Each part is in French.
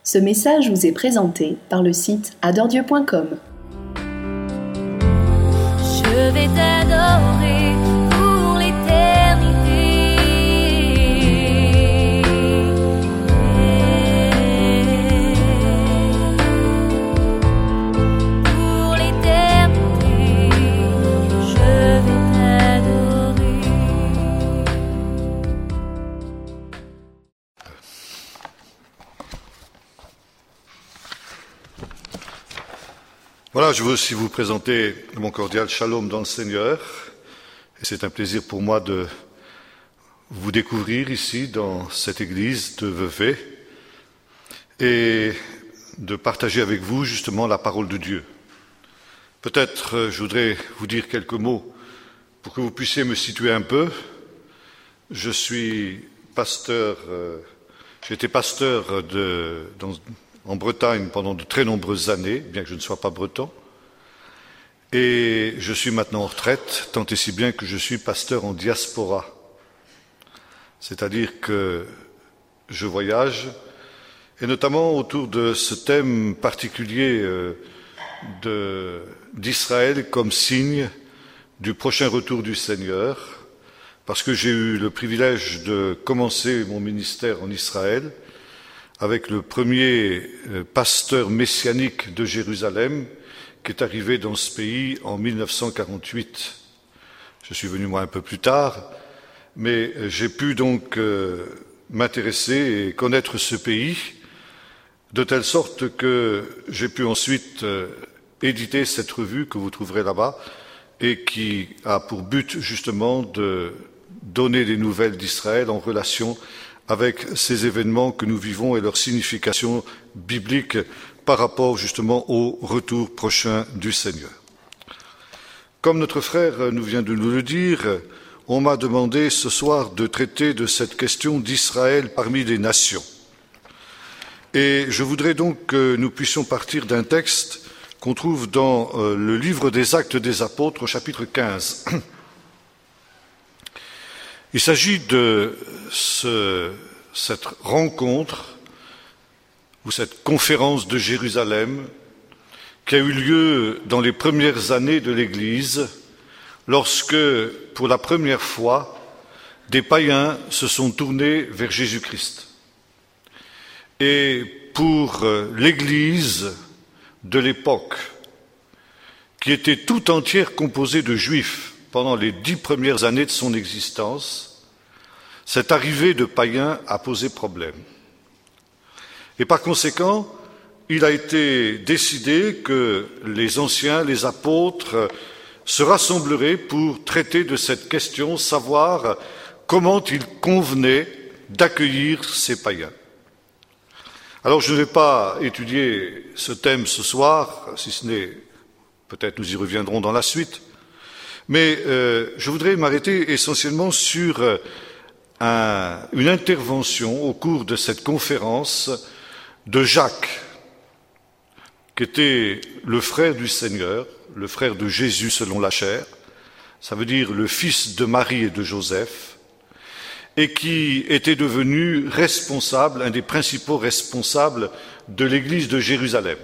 Ce message vous est présenté par le site adoredieu.com. Je vais t'adorer pour l'éternité. Pour l'éternité, je vais t'adorer. Voilà, je veux aussi vous présenter mon cordial shalom dans le Seigneur. Et c'est un plaisir pour moi de vous découvrir ici dans cette église de Vevey et de partager avec vous justement la parole de Dieu. Peut-être je voudrais vous dire quelques mots pour que vous puissiez me situer un peu. Je suis pasteur, j'ai été pasteur en Bretagne pendant de très nombreuses années, bien que je ne sois pas breton. Et je suis maintenant en retraite, tant et si bien que je suis pasteur en diaspora. C'est-à-dire que je voyage, et notamment autour de ce thème particulier d'Israël comme signe du prochain retour du Seigneur, parce que j'ai eu le privilège de commencer mon ministère en Israël, avec le premier pasteur messianique de Jérusalem qui est arrivé dans ce pays en 1948. Je suis venu moi un peu plus tard, mais j'ai pu donc m'intéresser et connaître ce pays de telle sorte que j'ai pu ensuite éditer cette revue que vous trouverez là-bas et qui a pour but justement de donner des nouvelles d'Israël en relation avec ces événements que nous vivons et leur signification biblique par rapport justement au retour prochain du Seigneur. Comme notre frère nous vient de nous le dire, on m'a demandé ce soir de traiter de cette question d'Israël parmi les nations. Et je voudrais donc que nous puissions partir d'un texte qu'on trouve dans le livre des Actes des Apôtres au chapitre 15. Il s'agit de cette rencontre ou cette conférence de Jérusalem qui a eu lieu dans les premières années de l'Église lorsque, pour la première fois, des païens se sont tournés vers Jésus-Christ. Et pour l'Église de l'époque, qui était tout entière composée de Juifs, pendant les 10 premières années de son existence, cette arrivée de païens a posé problème. Et par conséquent, il a été décidé que les anciens, les apôtres, se rassembleraient pour traiter de cette question, savoir comment il convenait d'accueillir ces païens. Alors je ne vais pas étudier ce thème ce soir, si ce n'est, peut-être nous y reviendrons dans la suite, mais je voudrais m'arrêter essentiellement sur une intervention au cours de cette conférence de Jacques, qui était le frère du Seigneur, le frère de Jésus selon la chair, ça veut dire le fils de Marie et de Joseph, et qui était devenu responsable, un des principaux responsables de l'église de Jérusalem.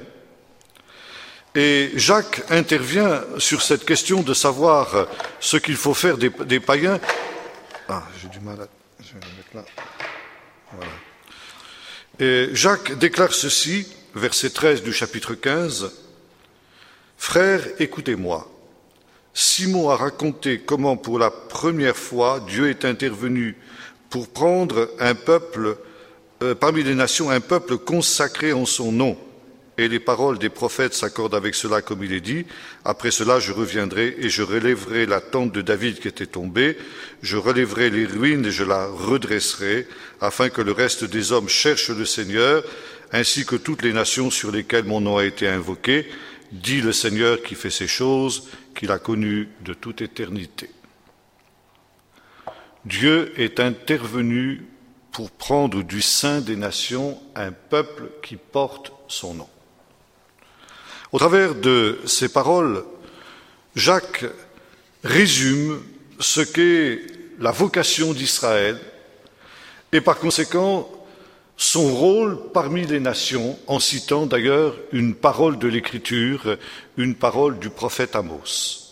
Et Jacques intervient sur cette question de savoir ce qu'il faut faire des païens. Ah, j'ai du mal à... Je vais le mettre là. Voilà. Et Jacques déclare ceci, verset 13 du chapitre 15. « Frères, écoutez-moi. Simon a raconté comment pour la première fois Dieu est intervenu pour prendre un peuple, parmi les nations, un peuple consacré en son nom. Et les paroles des prophètes s'accordent avec cela comme il est dit. Après cela, je reviendrai et je relèverai la tente de David qui était tombée. Je relèverai les ruines et je la redresserai, afin que le reste des hommes cherche le Seigneur, ainsi que toutes les nations sur lesquelles mon nom a été invoqué, dit le Seigneur qui fait ces choses, qu'il a connues de toute éternité. » Dieu est intervenu pour prendre du sein des nations un peuple qui porte son nom. Au travers de ces paroles, Jacques résume ce qu'est la vocation d'Israël et par conséquent son rôle parmi les nations, en citant d'ailleurs une parole de l'Écriture, une parole du prophète Amos.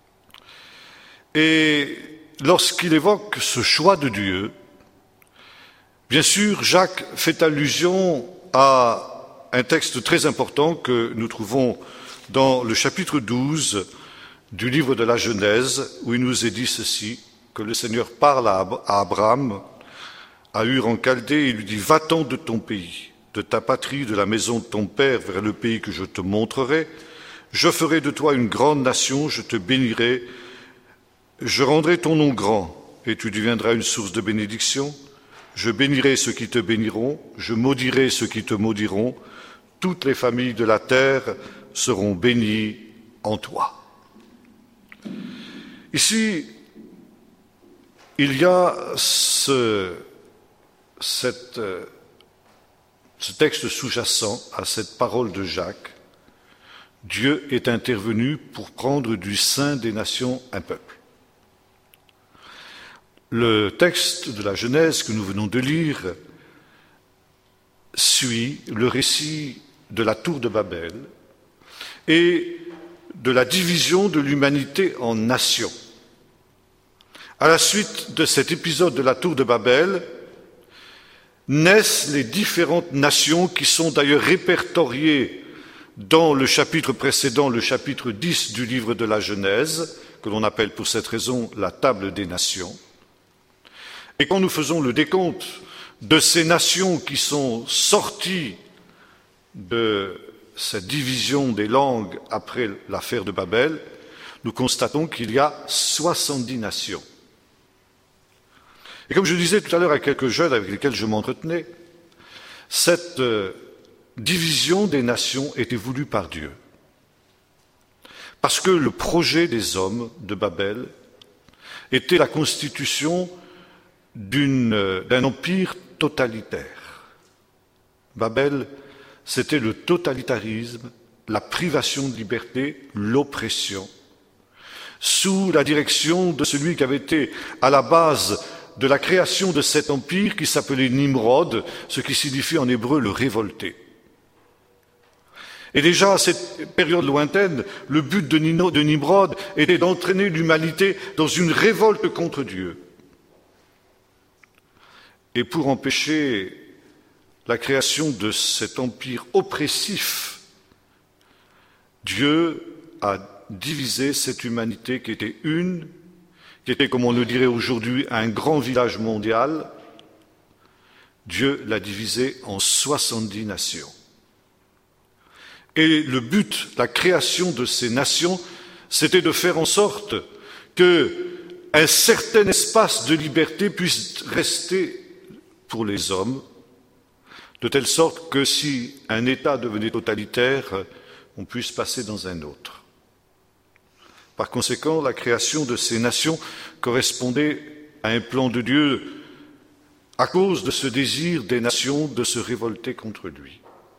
Et lorsqu'il évoque ce choix de Dieu, bien sûr, Jacques fait allusion à un texte très important que nous trouvons dans le chapitre 12 du livre de la Genèse, où il nous est dit ceci, que le Seigneur parle à Abraham, à Ur en Chaldée, et il lui dit « Va-t'en de ton pays, de ta patrie, de la maison de ton père, vers le pays que je te montrerai. Je ferai de toi une grande nation, je te bénirai, je rendrai ton nom grand, et tu deviendras une source de bénédiction. Je bénirai ceux qui te béniront, je maudirai ceux qui te maudiront. Toutes les familles de la terre seront bénies en toi. » Ici, il y a ce texte sous-jacent à cette parole de Jacques. Dieu est intervenu pour prendre du sein des nations un peuple. Le texte de la Genèse que nous venons de lire suit le récit de la tour de Babel et de la division de l'humanité en nations. À la suite de cet épisode de la tour de Babel, naissent les différentes nations qui sont d'ailleurs répertoriées dans le chapitre précédent, le chapitre 10 du livre de la Genèse, que l'on appelle pour cette raison la table des nations. Et quand nous faisons le décompte de ces nations qui sont sorties de cette division des langues après l'affaire de Babel, nous constatons qu'il y a 70 nations. Et comme je disais tout à l'heure à quelques jeunes avec lesquels je m'entretenais, cette division des nations était voulue par Dieu. Parce que le projet des hommes de Babel était la constitution d'un empire totalitaire. Babel, c'était le totalitarisme, la privation de liberté, l'oppression, sous la direction de celui qui avait été à la base de la création de cet empire qui s'appelait Nimrod, ce qui signifie en hébreu le révolté. Et déjà à cette période lointaine, le but de Nimrod était d'entraîner l'humanité dans une révolte contre Dieu. Et pour empêcher la création de cet empire oppressif, Dieu a divisé cette humanité qui était une, qui était, comme on le dirait aujourd'hui, un grand village mondial. Dieu l'a divisé en 70 nations. Et le but, la création de ces nations, c'était de faire en sorte qu'un certain espace de liberté puisse rester pour les hommes, de telle sorte que si un État devenait totalitaire, on puisse passer dans un autre. Par conséquent, la création de ces nations correspondait à un plan de Dieu à cause de ce désir des nations de se révolter contre lui.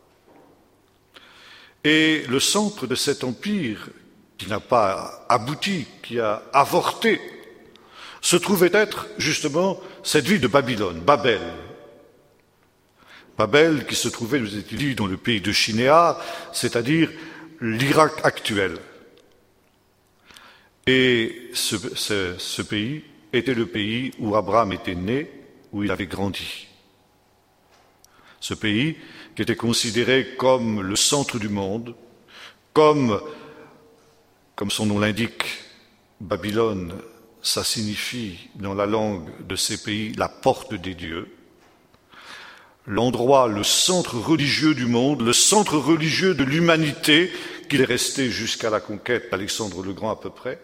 Et le centre de cet empire, qui n'a pas abouti, qui a avorté, se trouvait être justement cette ville de Babylone, Babel. Babel qui se trouvait, nous est-il dit, dans le pays de Shinéar, c'est-à-dire l'Irak actuel. Et ce pays était le pays où Abraham était né, où il avait grandi. Ce pays qui était considéré comme le centre du monde, comme son nom l'indique, Babylone, ça signifie dans la langue de ces pays la porte des dieux, l'endroit, le centre religieux du monde, le centre religieux de l'humanité, qu'il est resté jusqu'à la conquête d'Alexandre le Grand à peu près,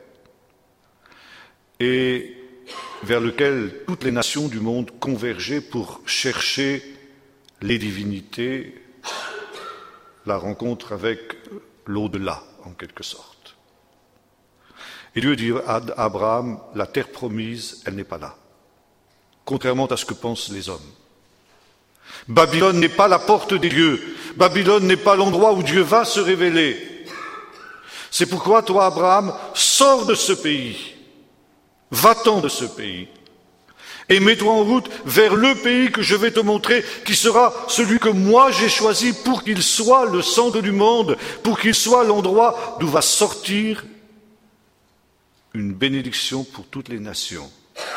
et vers lequel toutes les nations du monde convergeaient pour chercher les divinités, la rencontre avec l'au-delà, en quelque sorte. Et Dieu dit à Abraham, la terre promise, elle n'est pas là, contrairement à ce que pensent les hommes. Babylone n'est pas la porte des dieux, Babylone n'est pas l'endroit où Dieu va se révéler. C'est pourquoi toi, Abraham, sors de ce pays, va-t'en de ce pays, et mets-toi en route vers le pays que je vais te montrer, qui sera celui que moi j'ai choisi pour qu'il soit le centre du monde, pour qu'il soit l'endroit d'où va sortir une bénédiction pour toutes les nations.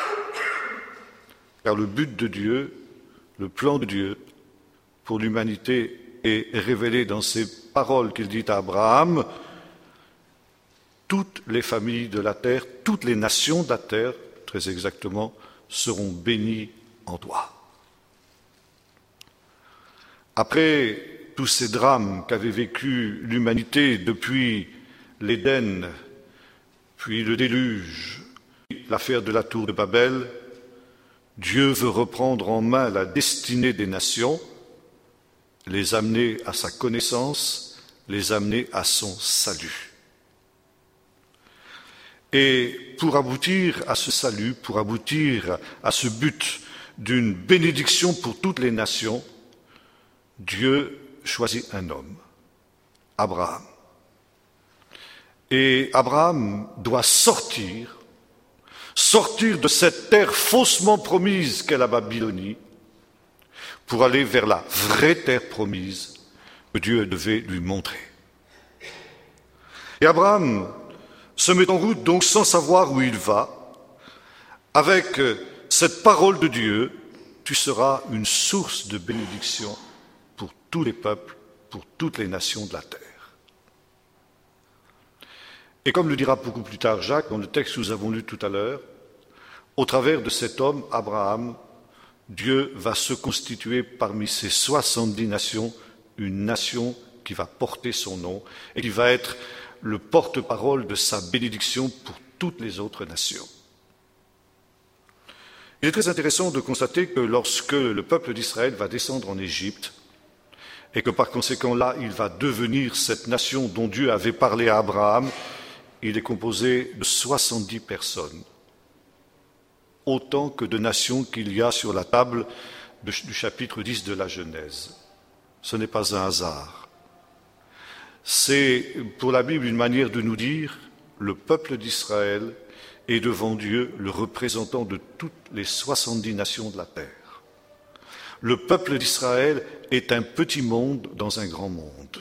Car le but de Dieu, le plan de Dieu pour l'humanité est révélé dans ces paroles qu'il dit à Abraham. Toutes les familles de la terre, toutes les nations de la terre, très exactement, seront bénies en toi. Après tous ces drames qu'avait vécu l'humanité depuis l'Éden, puis le déluge, l'affaire de la tour de Babel, Dieu veut reprendre en main la destinée des nations, les amener à sa connaissance, les amener à son salut. Et pour aboutir à ce salut, pour aboutir à ce but d'une bénédiction pour toutes les nations, Dieu choisit un homme, Abraham. Et Abraham doit sortir de cette terre faussement promise qu'est la Babylonie, pour aller vers la vraie terre promise que Dieu devait lui montrer. Et Abraham se met en route donc sans savoir où il va, avec cette parole de Dieu, tu seras une source de bénédiction pour tous les peuples, pour toutes les nations de la terre. Et comme le dira beaucoup plus tard Jacques, dans le texte que nous avons lu tout à l'heure, au travers de cet homme, Abraham, Dieu va se constituer parmi ces 70 nations, une nation qui va porter son nom et qui va être le porte-parole de sa bénédiction pour toutes les autres nations. Il est très intéressant de constater que lorsque le peuple d'Israël va descendre en Égypte, et que par conséquent là, il va devenir cette nation dont Dieu avait parlé à Abraham, il est composé de 70 personnes, autant que de nations qu'il y a sur la table du chapitre 10 de la Genèse. Ce n'est pas un hasard. C'est pour la Bible une manière de nous dire le peuple d'Israël est devant Dieu le représentant de toutes les 70 nations de la terre. Le peuple d'Israël est un petit monde dans un grand monde.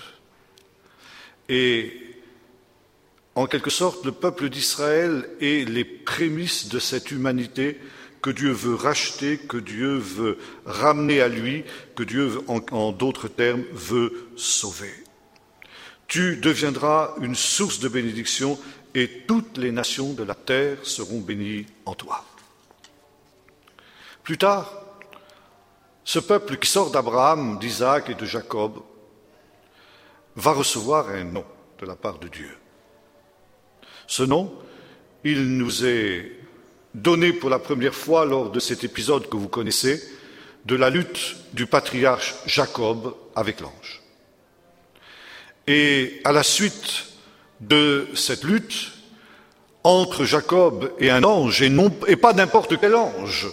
Et en quelque sorte, le peuple d'Israël est les prémices de cette humanité que Dieu veut racheter, que Dieu veut ramener à lui, que Dieu, en d'autres termes, veut sauver. Tu deviendras une source de bénédiction et toutes les nations de la terre seront bénies en toi. Plus tard, ce peuple qui sort d'Abraham, d'Isaac et de Jacob va recevoir un nom de la part de Dieu. Ce nom, il nous est donné pour la première fois lors de cet épisode que vous connaissez, de la lutte du patriarche Jacob avec l'ange. Et à la suite de cette lutte entre Jacob et un ange, et pas n'importe quel ange,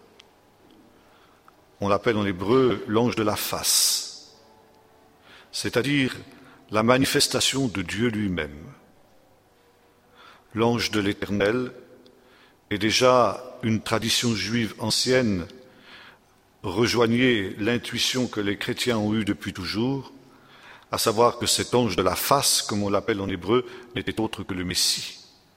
on l'appelle en hébreu l'ange de la face, c'est-à-dire la manifestation de Dieu lui-même. L'ange de l'Éternel est déjà une tradition juive ancienne, rejoignait l'intuition que les chrétiens ont eue depuis toujours, à savoir que cet ange de la face, comme on l'appelle en hébreu, n'était autre que le Messie.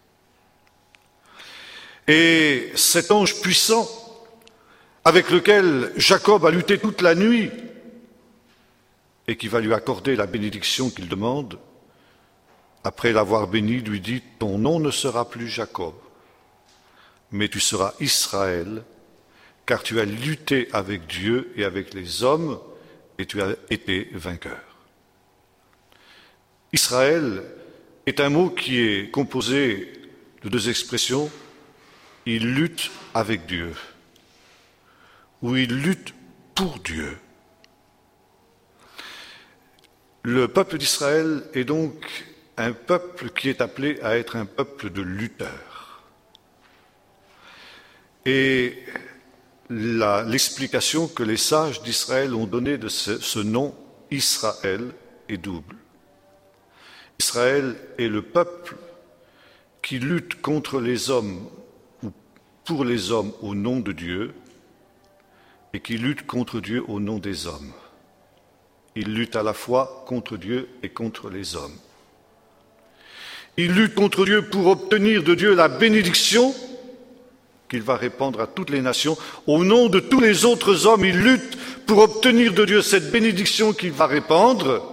Et cet ange puissant, avec lequel Jacob a lutté toute la nuit, et qui va lui accorder la bénédiction qu'il demande, après l'avoir béni, lui dit « Ton nom ne sera plus Jacob, mais tu seras Israël, car tu as lutté avec Dieu et avec les hommes, et tu as été vainqueur. » Israël est un mot qui est composé de deux expressions. Il lutte avec Dieu, ou il lutte pour Dieu. Le peuple d'Israël est donc un peuple qui est appelé à être un peuple de lutteurs. Et l'explication que les sages d'Israël ont donnée de ce nom Israël est double. Israël est le peuple qui lutte contre les hommes, ou pour les hommes au nom de Dieu et qui lutte contre Dieu au nom des hommes. Il lutte à la fois contre Dieu et contre les hommes. Il lutte contre Dieu pour obtenir de Dieu la bénédiction qu'il va répandre à toutes les nations. Au nom de tous les autres hommes, il lutte pour obtenir de Dieu cette bénédiction qu'il va répandre.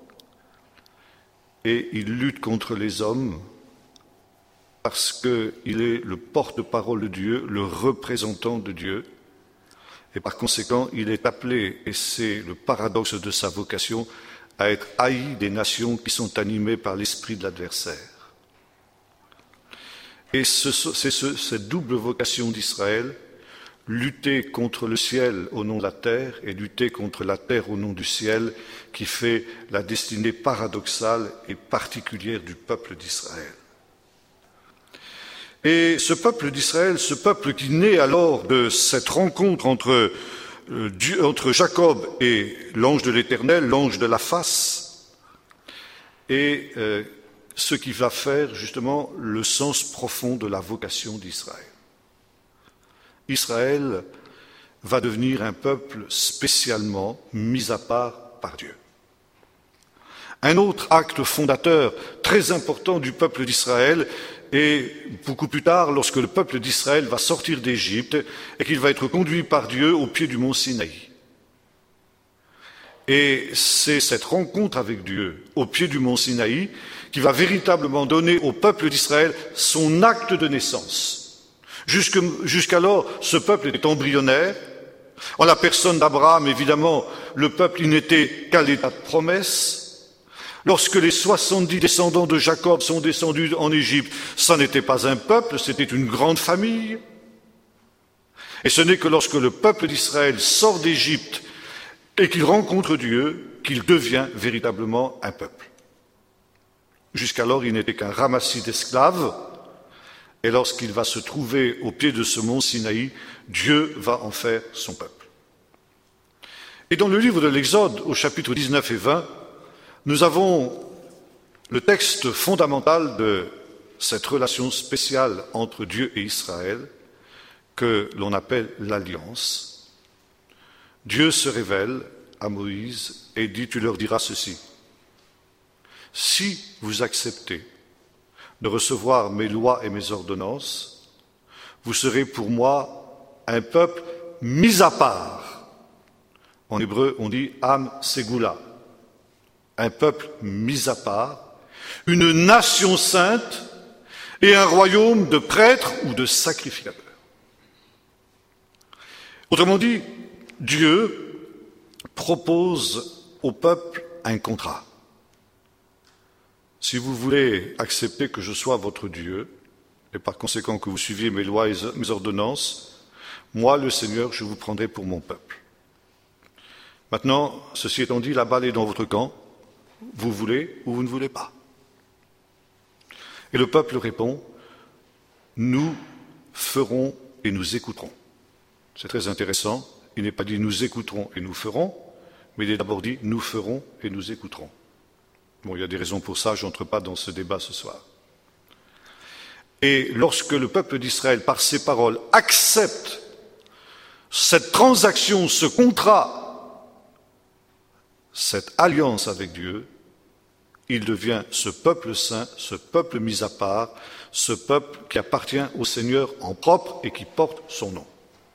Et il lutte contre les hommes parce qu'il est le porte-parole de Dieu, le représentant de Dieu. Et par conséquent, il est appelé, et c'est le paradoxe de sa vocation, à être haï des nations qui sont animées par l'esprit de l'adversaire. Et c'est cette double vocation d'Israël, lutter contre le ciel au nom de la terre et lutter contre la terre au nom du ciel, qui fait la destinée paradoxale et particulière du peuple d'Israël. Et ce peuple d'Israël, ce peuple qui naît alors de cette rencontre entre Jacob et l'ange de l'Éternel, l'ange de la face, et ce qui va faire justement le sens profond de la vocation d'Israël. Israël va devenir un peuple spécialement mis à part par Dieu. Un autre acte fondateur très important du peuple d'Israël, et beaucoup plus tard, lorsque le peuple d'Israël va sortir d'Égypte et qu'il va être conduit par Dieu au pied du mont Sinaï. Et c'est cette rencontre avec Dieu au pied du mont Sinaï qui va véritablement donner au peuple d'Israël son acte de naissance. Jusqu'alors, ce peuple était embryonnaire. En la personne d'Abraham, évidemment, le peuple il n'était qu'à l'état de promesse. Lorsque les 70 descendants de Jacob sont descendus en Égypte, ça n'était pas un peuple, c'était une grande famille. Et ce n'est que lorsque le peuple d'Israël sort d'Égypte et qu'il rencontre Dieu qu'il devient véritablement un peuple. Jusqu'alors, il n'était qu'un ramassis d'esclaves. Et lorsqu'il va se trouver au pied de ce mont Sinaï, Dieu va en faire son peuple. Et dans le livre de l'Exode, au chapitre 19 et 20, nous avons le texte fondamental de cette relation spéciale entre Dieu et Israël, que l'on appelle l'alliance. Dieu se révèle à Moïse et dit, tu leur diras ceci. Si vous acceptez de recevoir mes lois et mes ordonnances, vous serez pour moi un peuple mis à part. En hébreu, on dit Am Segula, un peuple mis à part, une nation sainte et un royaume de prêtres ou de sacrificateurs. Autrement dit, Dieu propose au peuple un contrat. Si vous voulez accepter que je sois votre Dieu, et par conséquent que vous suiviez mes lois et mes ordonnances, moi, le Seigneur, je vous prendrai pour mon peuple. Maintenant, ceci étant dit, la balle est dans votre camp. Vous voulez ou vous ne voulez pas. Et le peuple répond, nous ferons et nous écouterons. C'est très intéressant. Il n'est pas dit nous écouterons et nous ferons, mais il est d'abord dit nous ferons et nous écouterons. Bon, il y a des raisons pour ça, je n'entre pas dans ce débat ce soir. Et lorsque le peuple d'Israël, par ses paroles, accepte cette transaction, ce contrat, cette alliance avec Dieu, il devient ce peuple saint, ce peuple mis à part, ce peuple qui appartient au Seigneur en propre et qui porte son nom.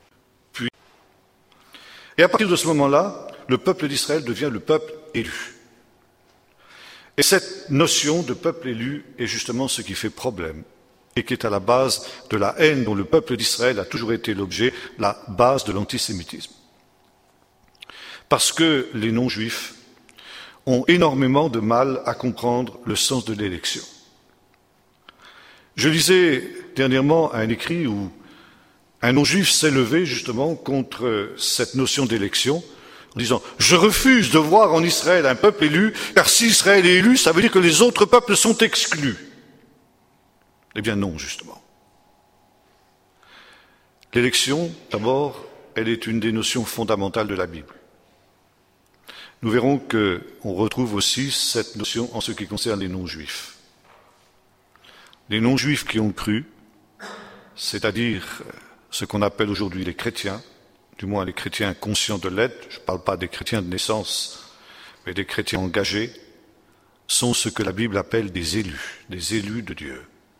Et à partir de ce moment-là, le peuple d'Israël devient le peuple élu. Et cette notion de peuple élu est justement ce qui fait problème et qui est à la base de la haine dont le peuple d'Israël a toujours été l'objet, la base de l'antisémitisme. Parce que les non-juifs ont énormément de mal à comprendre le sens de l'élection. Je lisais dernièrement un écrit où un non-juif s'est levé justement contre cette notion d'élection, en disant « Je refuse de voir en Israël un peuple élu, car si Israël est élu, ça veut dire que les autres peuples sont exclus. » Eh bien non, justement. L'élection, d'abord, elle est une des notions fondamentales de la Bible. Nous verrons qu'on retrouve aussi cette notion en ce qui concerne les non-juifs. Les non-juifs qui ont cru c'est-à-dire ce qu'on appelle aujourd'hui les chrétiens, du moins les chrétiens conscients de l'être, je ne parle pas des chrétiens de naissance, mais des chrétiens engagés, sont ce que la Bible appelle des élus de Dieu.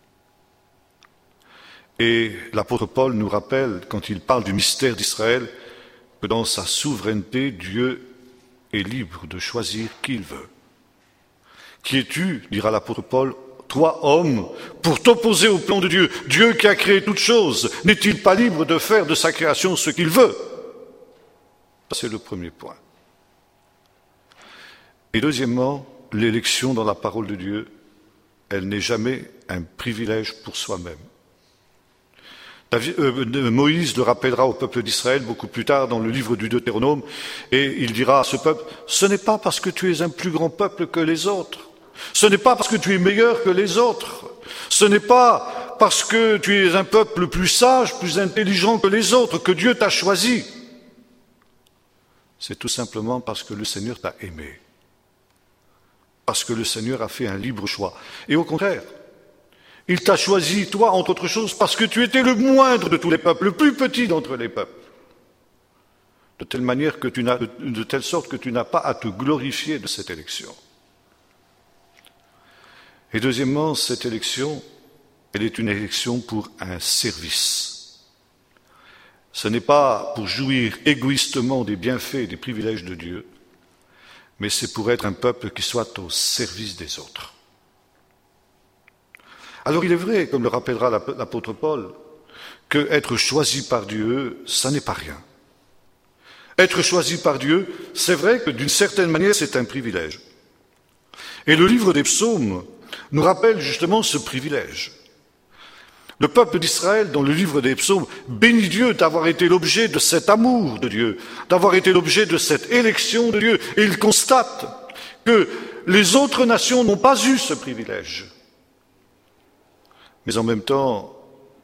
Et l'apôtre Paul nous rappelle, quand il parle du mystère d'Israël, que dans sa souveraineté, Dieu est libre de choisir qui il veut. Qui es-tu, dira l'apôtre Paul, toi homme, pour t'opposer au plan de Dieu? Dieu qui a créé toutes choses, n'est-il pas libre de faire de sa création ce qu'il veut? C'est le premier point. Et deuxièmement, l'élection dans la parole de Dieu, elle n'est jamais un privilège pour soi-même. Moïse le rappellera au peuple d'Israël beaucoup plus tard dans le livre du Deutéronome, et il dira à ce peuple, ce n'est pas parce que tu es un plus grand peuple que les autres, ce n'est pas parce que tu es meilleur que les autres, ce n'est pas parce que tu es un peuple plus sage, plus intelligent que les autres que Dieu t'a choisi. C'est tout simplement parce que le Seigneur t'a aimé, parce que le Seigneur a fait un libre choix. Et au contraire, il t'a choisi, toi, entre autres choses, parce que tu étais le moindre de tous les peuples, le plus petit d'entre les peuples. De telle sorte que tu n'as pas à te glorifier de cette élection. Et deuxièmement, cette élection, elle est une élection pour un service. Ce n'est pas pour jouir égoïstement des bienfaits et des privilèges de Dieu, mais c'est pour être un peuple qui soit au service des autres. Alors il est vrai, comme le rappellera l'apôtre Paul, que être choisi par Dieu, ça n'est pas rien. Être choisi par Dieu, c'est vrai que d'une certaine manière, c'est un privilège. Et le livre des psaumes nous rappelle justement ce privilège. Le peuple d'Israël, dans le livre des psaumes, bénit Dieu d'avoir été l'objet de cet amour de Dieu, d'avoir été l'objet de cette élection de Dieu. Et il constate que les autres nations n'ont pas eu ce privilège. Mais en même temps,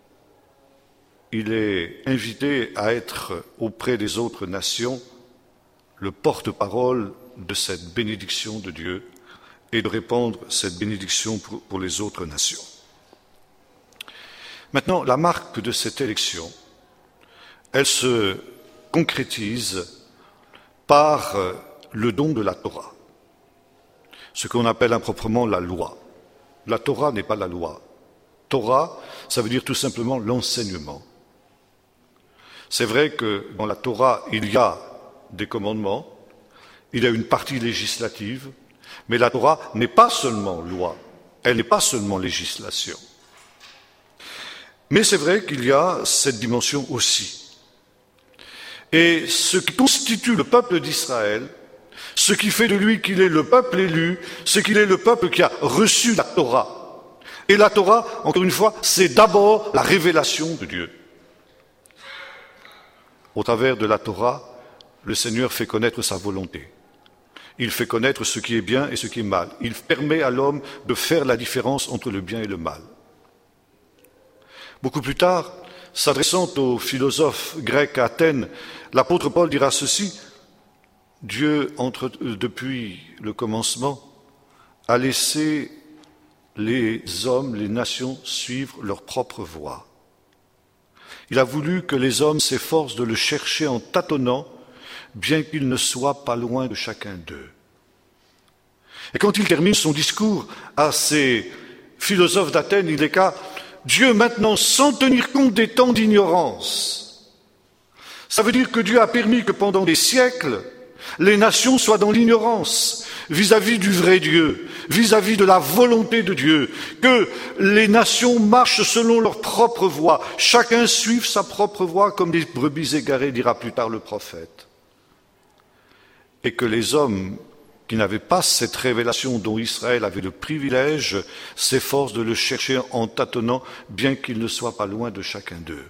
il est invité à être auprès des autres nations le porte-parole de cette bénédiction de Dieu et de répandre cette bénédiction pour les autres nations. Maintenant, la marque de cette élection, elle se concrétise par le don de la Torah, ce qu'on appelle improprement la loi. La Torah n'est pas la loi. Torah, ça veut dire tout simplement l'enseignement. C'est vrai que dans la Torah, il y a des commandements, il y a une partie législative, mais la Torah n'est pas seulement loi, elle n'est pas seulement législation. Mais c'est vrai qu'il y a cette dimension aussi. Et ce qui constitue le peuple d'Israël, ce qui fait de lui qu'il est le peuple élu, ce qu'il est le peuple qui a reçu la Torah. Et la Torah, encore une fois, c'est d'abord la révélation de Dieu. Au travers de la Torah, le Seigneur fait connaître sa volonté. Il fait connaître ce qui est bien et ce qui est mal. Il permet à l'homme de faire la différence entre le bien et le mal. Beaucoup plus tard, s'adressant aux philosophes grecs à Athènes, l'apôtre Paul dira ceci, Dieu, depuis le commencement, a laissé les hommes, les nations suivre leur propre voie. Il a voulu que les hommes s'efforcent de le chercher en tâtonnant, bien qu'il ne soit pas loin de chacun d'eux. Et quand il termine son discours à ces philosophes d'Athènes, il déclare « Dieu maintenant, sans tenir compte des temps d'ignorance ». Ça veut dire que Dieu a permis que pendant des siècles, les nations soient dans l'ignorance vis-à-vis du vrai Dieu, vis-à-vis de la volonté de Dieu, que les nations marchent selon leur propre voie, chacun suive sa propre voie comme des brebis égarées, dira plus tard le prophète. Et que les hommes qui n'avaient pas cette révélation dont Israël avait le privilège s'efforcent de le chercher en tâtonnant, bien qu'il ne soit pas loin de chacun d'eux.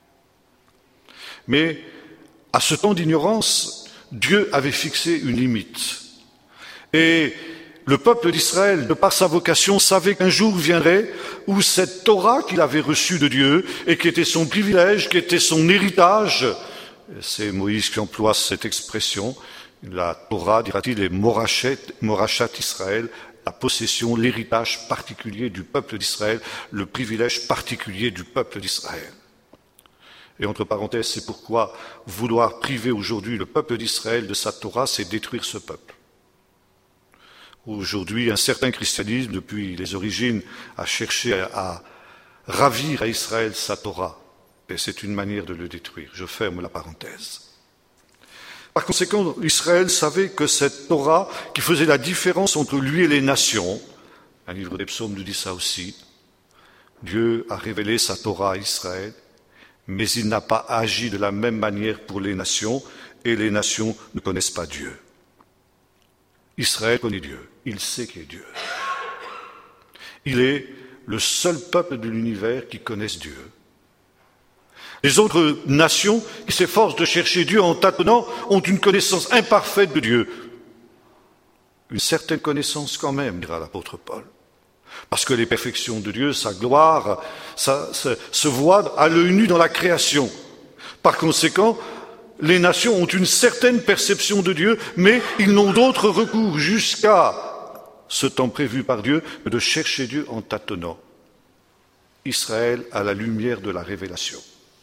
Mais à ce temps d'ignorance, Dieu avait fixé une limite. Et le peuple d'Israël, de par sa vocation, savait qu'un jour viendrait où cette Torah qu'il avait reçue de Dieu et qui était son privilège, qui était son héritage, c'est Moïse qui emploie cette expression, la Torah, dira-t-il, est Morachat Israël, la possession, l'héritage particulier du peuple d'Israël, le privilège particulier du peuple d'Israël. Et entre parenthèses, c'est pourquoi vouloir priver aujourd'hui le peuple d'Israël de sa Torah, c'est détruire ce peuple. Aujourd'hui, un certain christianisme, depuis les origines, a cherché à ravir à Israël sa Torah. Et c'est une manière de le détruire. Je ferme la parenthèse. Par conséquent, Israël savait que cette Torah, qui faisait la différence entre lui et les nations, un livre des psaumes nous dit ça aussi, Dieu a révélé sa Torah à Israël, mais il n'a pas agi de la même manière pour les nations, et les nations ne connaissent pas Dieu. Israël connaît Dieu, il sait qui est Dieu. Il est le seul peuple de l'univers qui connaisse Dieu. Les autres nations qui s'efforcent de chercher Dieu en tâtonnant ont une connaissance imparfaite de Dieu. Une certaine connaissance quand même, dira l'apôtre Paul. Parce que les perfections de Dieu, sa gloire, ça se voit à l'œil nu dans la création. Par conséquent, les nations ont une certaine perception de Dieu, mais ils n'ont d'autre recours jusqu'à ce temps prévu par Dieu que de chercher Dieu en tâtonnant. Israël à la lumière de la révélation.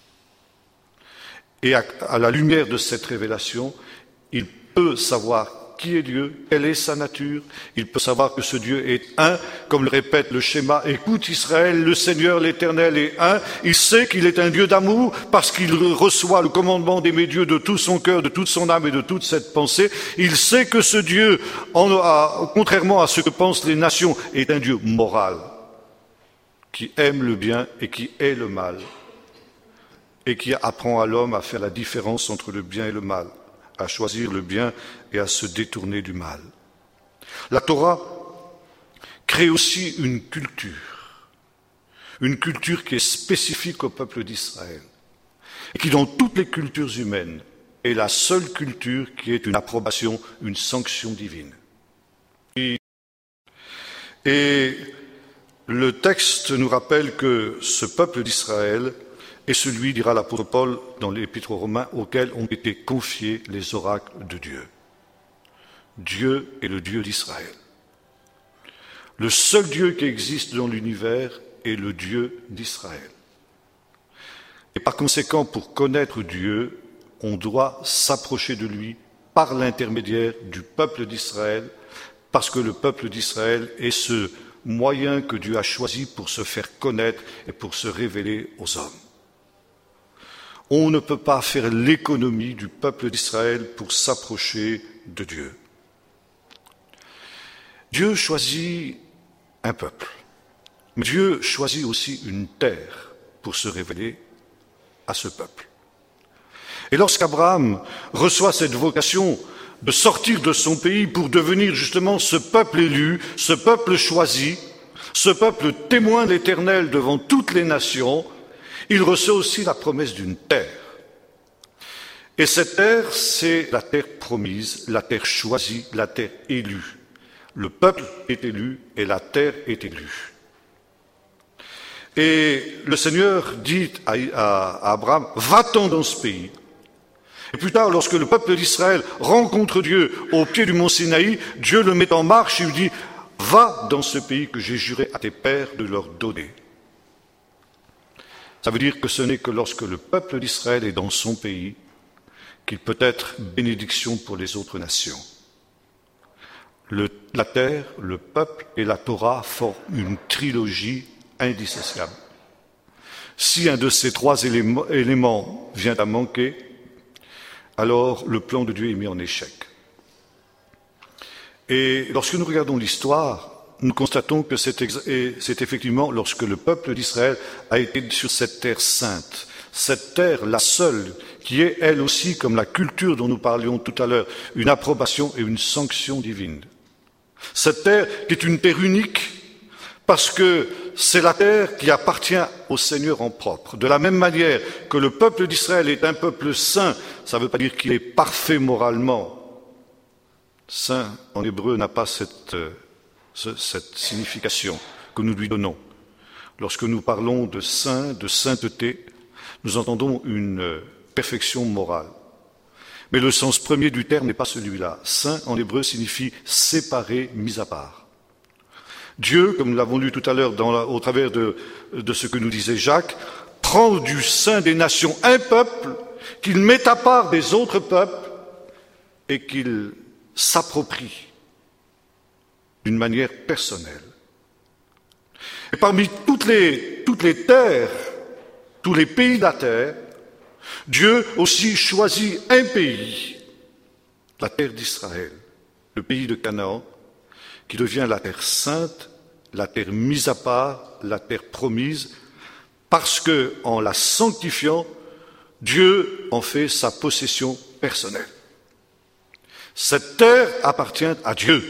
Et à la lumière de cette révélation, il peut savoir qui est Dieu, quelle est sa nature. Il peut savoir que ce Dieu est un, comme le répète le schéma. Écoute Israël, le Seigneur l'Éternel est un. Il sait qu'il est un Dieu d'amour parce qu'il reçoit le commandement d'aimer Dieu de tout son cœur, de toute son âme et de toute cette pensée. Il sait que ce Dieu, contrairement à ce que pensent les nations, est un Dieu moral, qui aime le bien et qui hait le mal, et qui apprend à l'homme à faire la différence entre le bien et le mal, à choisir le bien et à se détourner du mal. La Torah crée aussi une culture qui est spécifique au peuple d'Israël, et qui dans toutes les cultures humaines est la seule culture qui est une approbation, une sanction divine. Et le texte nous rappelle que ce peuple d'Israël est celui, dira l'apôtre Paul dans l'Épître aux Romains, auquel ont été confiés les oracles de Dieu. Dieu est le Dieu d'Israël. Le seul Dieu qui existe dans l'univers est le Dieu d'Israël. Et par conséquent, pour connaître Dieu, on doit s'approcher de lui par l'intermédiaire du peuple d'Israël, parce que le peuple d'Israël est ce moyen que Dieu a choisi pour se faire connaître et pour se révéler aux hommes. On ne peut pas faire l'économie du peuple d'Israël pour s'approcher de Dieu. Dieu choisit un peuple, mais Dieu choisit aussi une terre pour se révéler à ce peuple. Et lorsqu'Abraham reçoit cette vocation de sortir de son pays pour devenir justement ce peuple élu, ce peuple choisi, ce peuple témoin de l'Éternel devant toutes les nations, il reçoit aussi la promesse d'une terre. Et cette terre, c'est la terre promise, la terre choisie, la terre élue. Le peuple est élu et la terre est élue. Et le Seigneur dit à Abraham, va-t'en dans ce pays. Et plus tard, lorsque le peuple d'Israël rencontre Dieu au pied du mont Sinaï, Dieu le met en marche et lui dit, va dans ce pays que j'ai juré à tes pères de leur donner. Ça veut dire que ce n'est que lorsque le peuple d'Israël est dans son pays qu'il peut être bénédiction pour les autres nations. La terre, le peuple et la Torah forment une trilogie indissociable. Si un de ces trois éléments vient à manquer, alors le plan de Dieu est mis en échec. Et lorsque nous regardons l'histoire, nous constatons que c'est effectivement lorsque le peuple d'Israël a été sur cette terre sainte, cette terre, la seule, qui est elle aussi, comme la culture dont nous parlions tout à l'heure, une approbation et une sanction divine. Cette terre qui est une terre unique, parce que c'est la terre qui appartient au Seigneur en propre. De la même manière que le peuple d'Israël est un peuple saint, ça ne veut pas dire qu'il est parfait moralement. Saint, en hébreu, n'a pas cette signification que nous lui donnons. Lorsque nous parlons de saint, de sainteté, nous entendons une perfection morale. Mais le sens premier du terme n'est pas celui-là. Saint, en hébreu, signifie séparé, mis à part. Dieu, comme nous l'avons lu tout à l'heure au travers de ce que nous disait Jacques, prend du sein des nations un peuple qu'il met à part des autres peuples et qu'il s'approprie d'une manière personnelle. Et parmi toutes les terres, tous les pays de la terre, Dieu aussi choisit un pays, la terre d'Israël, le pays de Canaan, qui devient la terre sainte, la terre mise à part, la terre promise, parce que, en la sanctifiant, Dieu en fait sa possession personnelle. Cette terre appartient à Dieu.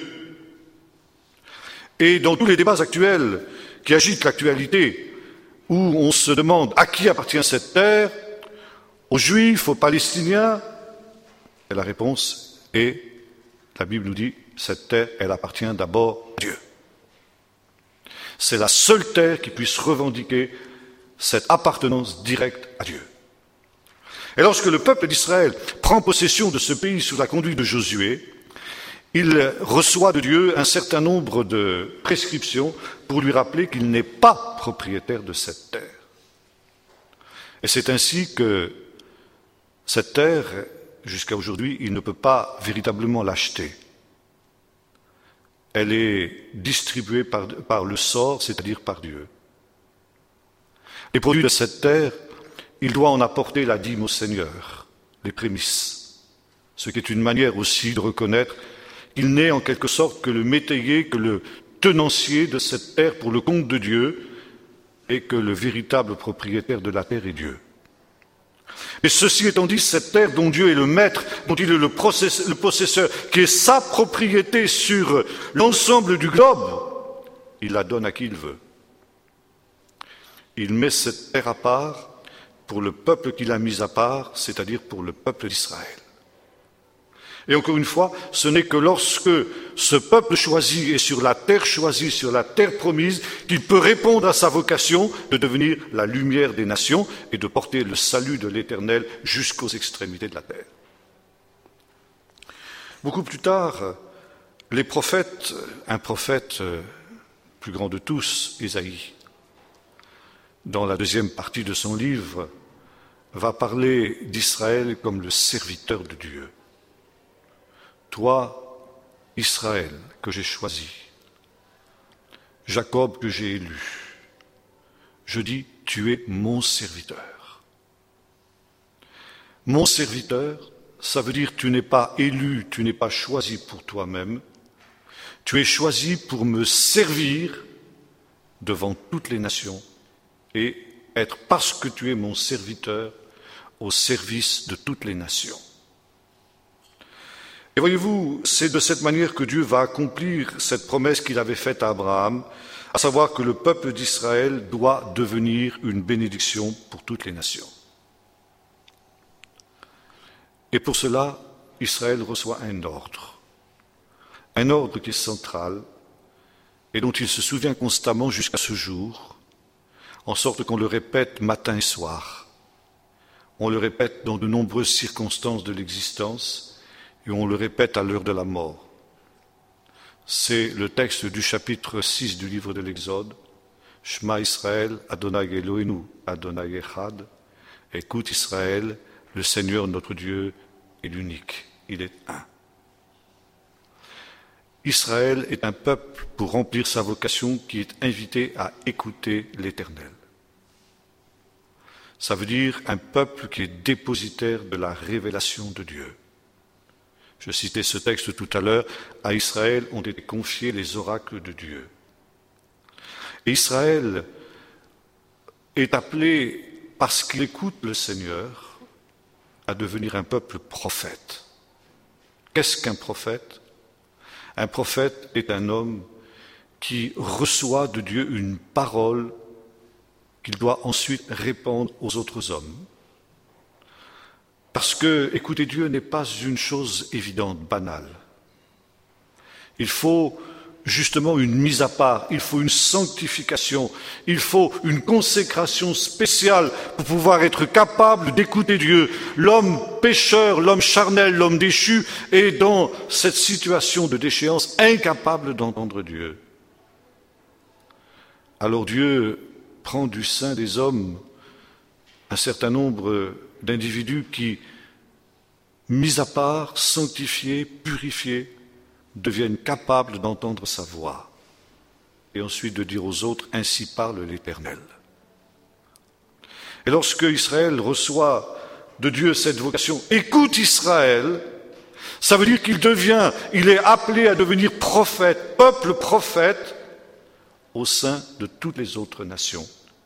Et dans tous les débats actuels qui agitent l'actualité, où on se demande à qui appartient cette terre, aux Juifs, aux Palestiniens, et la réponse est, la Bible nous dit, cette terre, elle appartient d'abord à Dieu. C'est la seule terre qui puisse revendiquer cette appartenance directe à Dieu. Et lorsque le peuple d'Israël prend possession de ce pays sous la conduite de Josué, il reçoit de Dieu un certain nombre de prescriptions pour lui rappeler qu'il n'est pas propriétaire de cette terre. Et c'est ainsi que cette terre, jusqu'à aujourd'hui, il ne peut pas véritablement l'acheter. Elle est distribuée par le sort, c'est-à-dire par Dieu. Les produits de cette terre, il doit en apporter la dîme au Seigneur, les prémices, ce qui est une manière aussi de reconnaître qu'il n'est en quelque sorte que le métayer, que le tenancier de cette terre pour le compte de Dieu, et que le véritable propriétaire de la terre est Dieu. Et ceci étant dit, cette terre dont Dieu est le maître, dont il est le possesseur, qui est sa propriété sur l'ensemble du globe, il la donne à qui il veut. Il met cette terre à part pour le peuple qu'il a mis à part, c'est-à-dire pour le peuple d'Israël. Et encore une fois, ce n'est que lorsque ce peuple choisi est sur la terre choisie, sur la terre promise, qu'il peut répondre à sa vocation de devenir la lumière des nations et de porter le salut de l'Éternel jusqu'aux extrémités de la terre. Beaucoup plus tard, les prophètes, un prophète plus grand de tous, Ésaïe, dans la deuxième partie de son livre, va parler d'Israël comme le serviteur de Dieu. Toi, Israël, que j'ai choisi, Jacob que j'ai élu, je dis, tu es mon serviteur. Mon serviteur, ça veut dire tu n'es pas élu, tu n'es pas choisi pour toi-même, tu es choisi pour me servir devant toutes les nations et être, parce que tu es mon serviteur, au service de toutes les nations. Et voyez-vous, c'est de cette manière que Dieu va accomplir cette promesse qu'il avait faite à Abraham, à savoir que le peuple d'Israël doit devenir une bénédiction pour toutes les nations. Et pour cela, Israël reçoit un ordre qui est central et dont il se souvient constamment jusqu'à ce jour, en sorte qu'on le répète matin et soir. On le répète dans de nombreuses circonstances de l'existence, et on le répète à l'heure de la mort. C'est le texte du chapitre 6 du livre de l'Exode. Shema Israël, Adonai Eloheinu, Adonai Echad. Écoute Israël, le Seigneur notre Dieu est l'unique, il est un. Israël est un peuple pour remplir sa vocation qui est invité à écouter l'Éternel. Ça veut dire un peuple qui est dépositaire de la révélation de Dieu. Je citais ce texte tout à l'heure, à Israël ont été confiés les oracles de Dieu. Et Israël est appelé, parce qu'il écoute le Seigneur, à devenir un peuple prophète. Qu'est-ce qu'un prophète ? Un prophète est un homme qui reçoit de Dieu une parole qu'il doit ensuite répandre aux autres hommes. Parce que écouter Dieu n'est pas une chose évidente, banale. Il faut justement une mise à part, il faut une sanctification, il faut une consécration spéciale pour pouvoir être capable d'écouter Dieu. L'homme pécheur, l'homme charnel, l'homme déchu est dans cette situation de déchéance incapable d'entendre Dieu. alors Dieu prend du sein des hommes un certain nombre d'individus qui, mis à part, sanctifiés, purifiés, deviennent capables d'entendre sa voix et ensuite de dire aux autres, ainsi parle l'Éternel. Et lorsque Israël reçoit de Dieu cette vocation, écoute Israël, ça veut dire il est appelé à devenir prophète, peuple prophète, au sein de toutes les autres nations.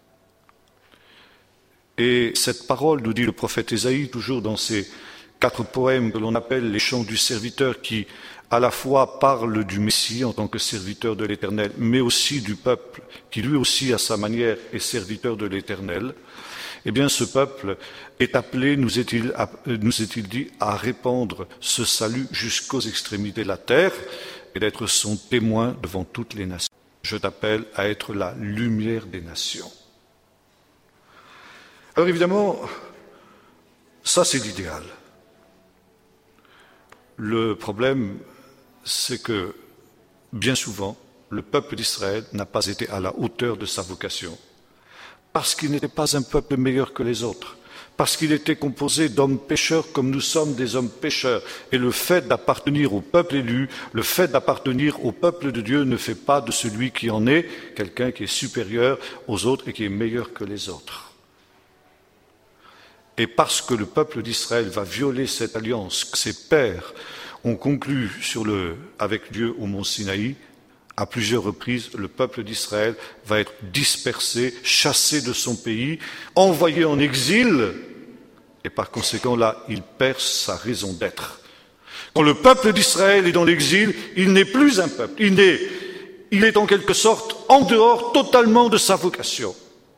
Et cette parole, nous dit le prophète Ésaïe, toujours dans ces 4 poèmes que l'on appelle les chants du serviteur, qui à la fois parlent du Messie en tant que serviteur de l'Éternel, mais aussi du peuple, qui lui aussi à sa manière est serviteur de l'Éternel. Eh bien, ce peuple est appelé, nous est-il dit, à répandre ce salut jusqu'aux extrémités de la terre et d'être son témoin devant toutes les nations. Je t'appelle à être la lumière des nations. Alors évidemment, ça c'est l'idéal. Le problème, c'est que bien souvent, le peuple d'Israël n'a pas été à la hauteur de sa vocation. Parce qu'il n'était pas un peuple meilleur que les autres, parce qu'il était composé d'hommes pécheurs comme nous sommes des hommes pécheurs. Et le fait d'appartenir au peuple élu, le fait d'appartenir au peuple de Dieu ne fait pas de celui qui en est quelqu'un qui est supérieur aux autres et qui est meilleur que les autres. Et parce que le peuple d'Israël va violer cette alliance que ses pères ont conclue avec Dieu au mont Sinaï, à plusieurs reprises, le peuple d'Israël va être dispersé, chassé de son pays, envoyé en exil, et par conséquent, là, il perd sa raison d'être. Quand le peuple d'Israël est dans l'exil, il n'est plus un peuple, il est en quelque sorte en dehors totalement de sa vocation.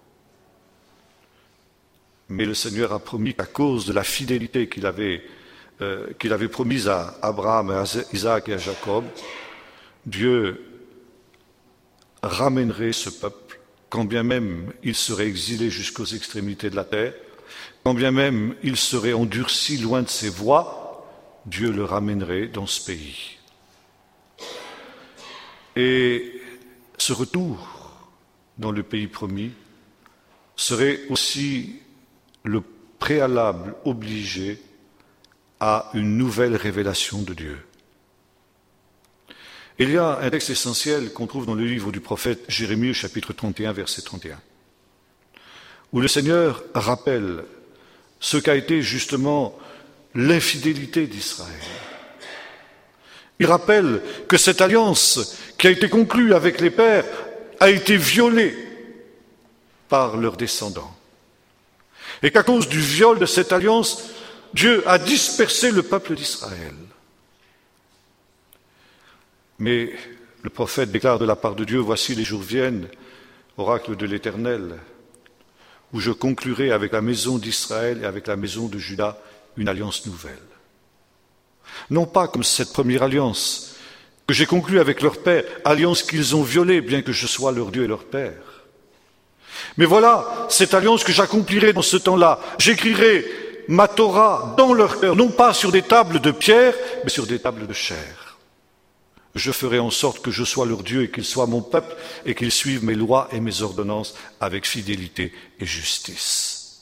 Mais le Seigneur a promis qu'à cause de la fidélité qu'il avait promise à Abraham, à Isaac et à Jacob, Dieu ramènerait ce peuple, quand bien même il serait exilé jusqu'aux extrémités de la terre, quand bien même il serait endurci loin de ses voies, Dieu le ramènerait dans ce pays. Et ce retour dans le pays promis serait aussi le préalable obligé à une nouvelle révélation de Dieu. Il y a un texte essentiel qu'on trouve dans le livre du prophète Jérémie, au chapitre 31, verset 31, où le Seigneur rappelle ce qu'a été justement l'infidélité d'Israël. Il rappelle que cette alliance qui a été conclue avec les pères a été violée par leurs descendants. Et qu'à cause du viol de cette alliance, Dieu a dispersé le peuple d'Israël. Mais le prophète déclare de la part de Dieu, « Voici les jours viennent, oracle de l'Éternel, où je conclurai avec la maison d'Israël et avec la maison de Juda une alliance nouvelle. » Non pas comme cette première alliance que j'ai conclue avec leur père, alliance qu'ils ont violée, bien que je sois leur Dieu et leur père. Mais voilà cette alliance que j'accomplirai dans ce temps-là. J'écrirai ma Torah dans leur cœur, non pas sur des tables de pierre, mais sur des tables de chair. Je ferai en sorte que je sois leur Dieu et qu'ils soient mon peuple et qu'ils suivent mes lois et mes ordonnances avec fidélité et justice.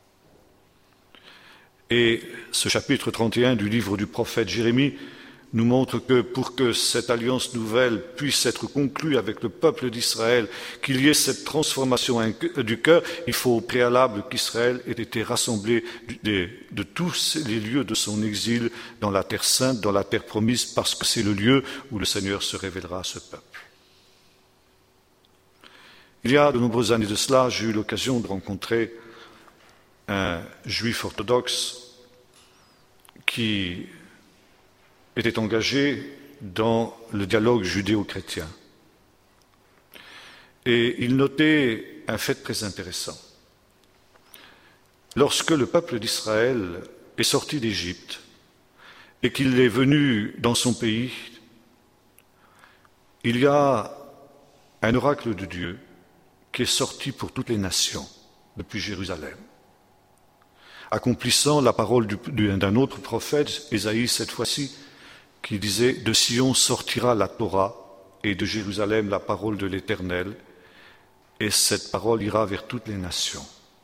Et ce chapitre 31 du livre du prophète Jérémie nous montre que pour que cette alliance nouvelle puisse être conclue avec le peuple d'Israël, qu'il y ait cette transformation du cœur, il faut au préalable qu'Israël ait été rassemblé de tous les lieux de son exil dans la terre sainte, dans la terre promise, parce que c'est le lieu où le Seigneur se révélera à ce peuple. Il y a de nombreuses années de cela, j'ai eu l'occasion de rencontrer un juif orthodoxe qui était engagé dans le dialogue judéo-chrétien. Et il notait un fait très intéressant. Lorsque le peuple d'Israël est sorti d'Égypte et qu'il est venu dans son pays, il y a un oracle de Dieu qui est sorti pour toutes les nations depuis Jérusalem, accomplissant la parole d'un autre prophète, Ésaïe cette fois-ci, qui disait « De Sion sortira la Torah et de Jérusalem la parole de l'Éternel, et cette parole ira vers toutes les nations.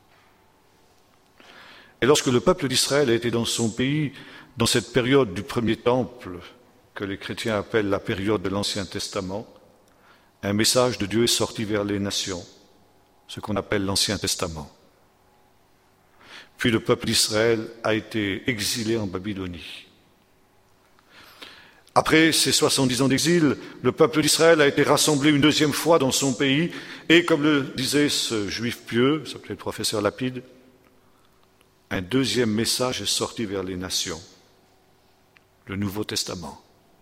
Et lorsque le peuple d'Israël a été dans son pays, dans cette période du premier temple, que les chrétiens appellent la période de l'Ancien Testament, un message de Dieu est sorti vers les nations, ce qu'on appelle l'Ancien Testament. Puis le peuple d'Israël a été exilé en Babylonie. Après ces 70 ans d'exil, le peuple d'Israël a été rassemblé une deuxième fois dans son pays, et comme le disait ce juif pieux, il s'appelait le professeur Lapide, un deuxième message est sorti vers les nations, le Nouveau Testament.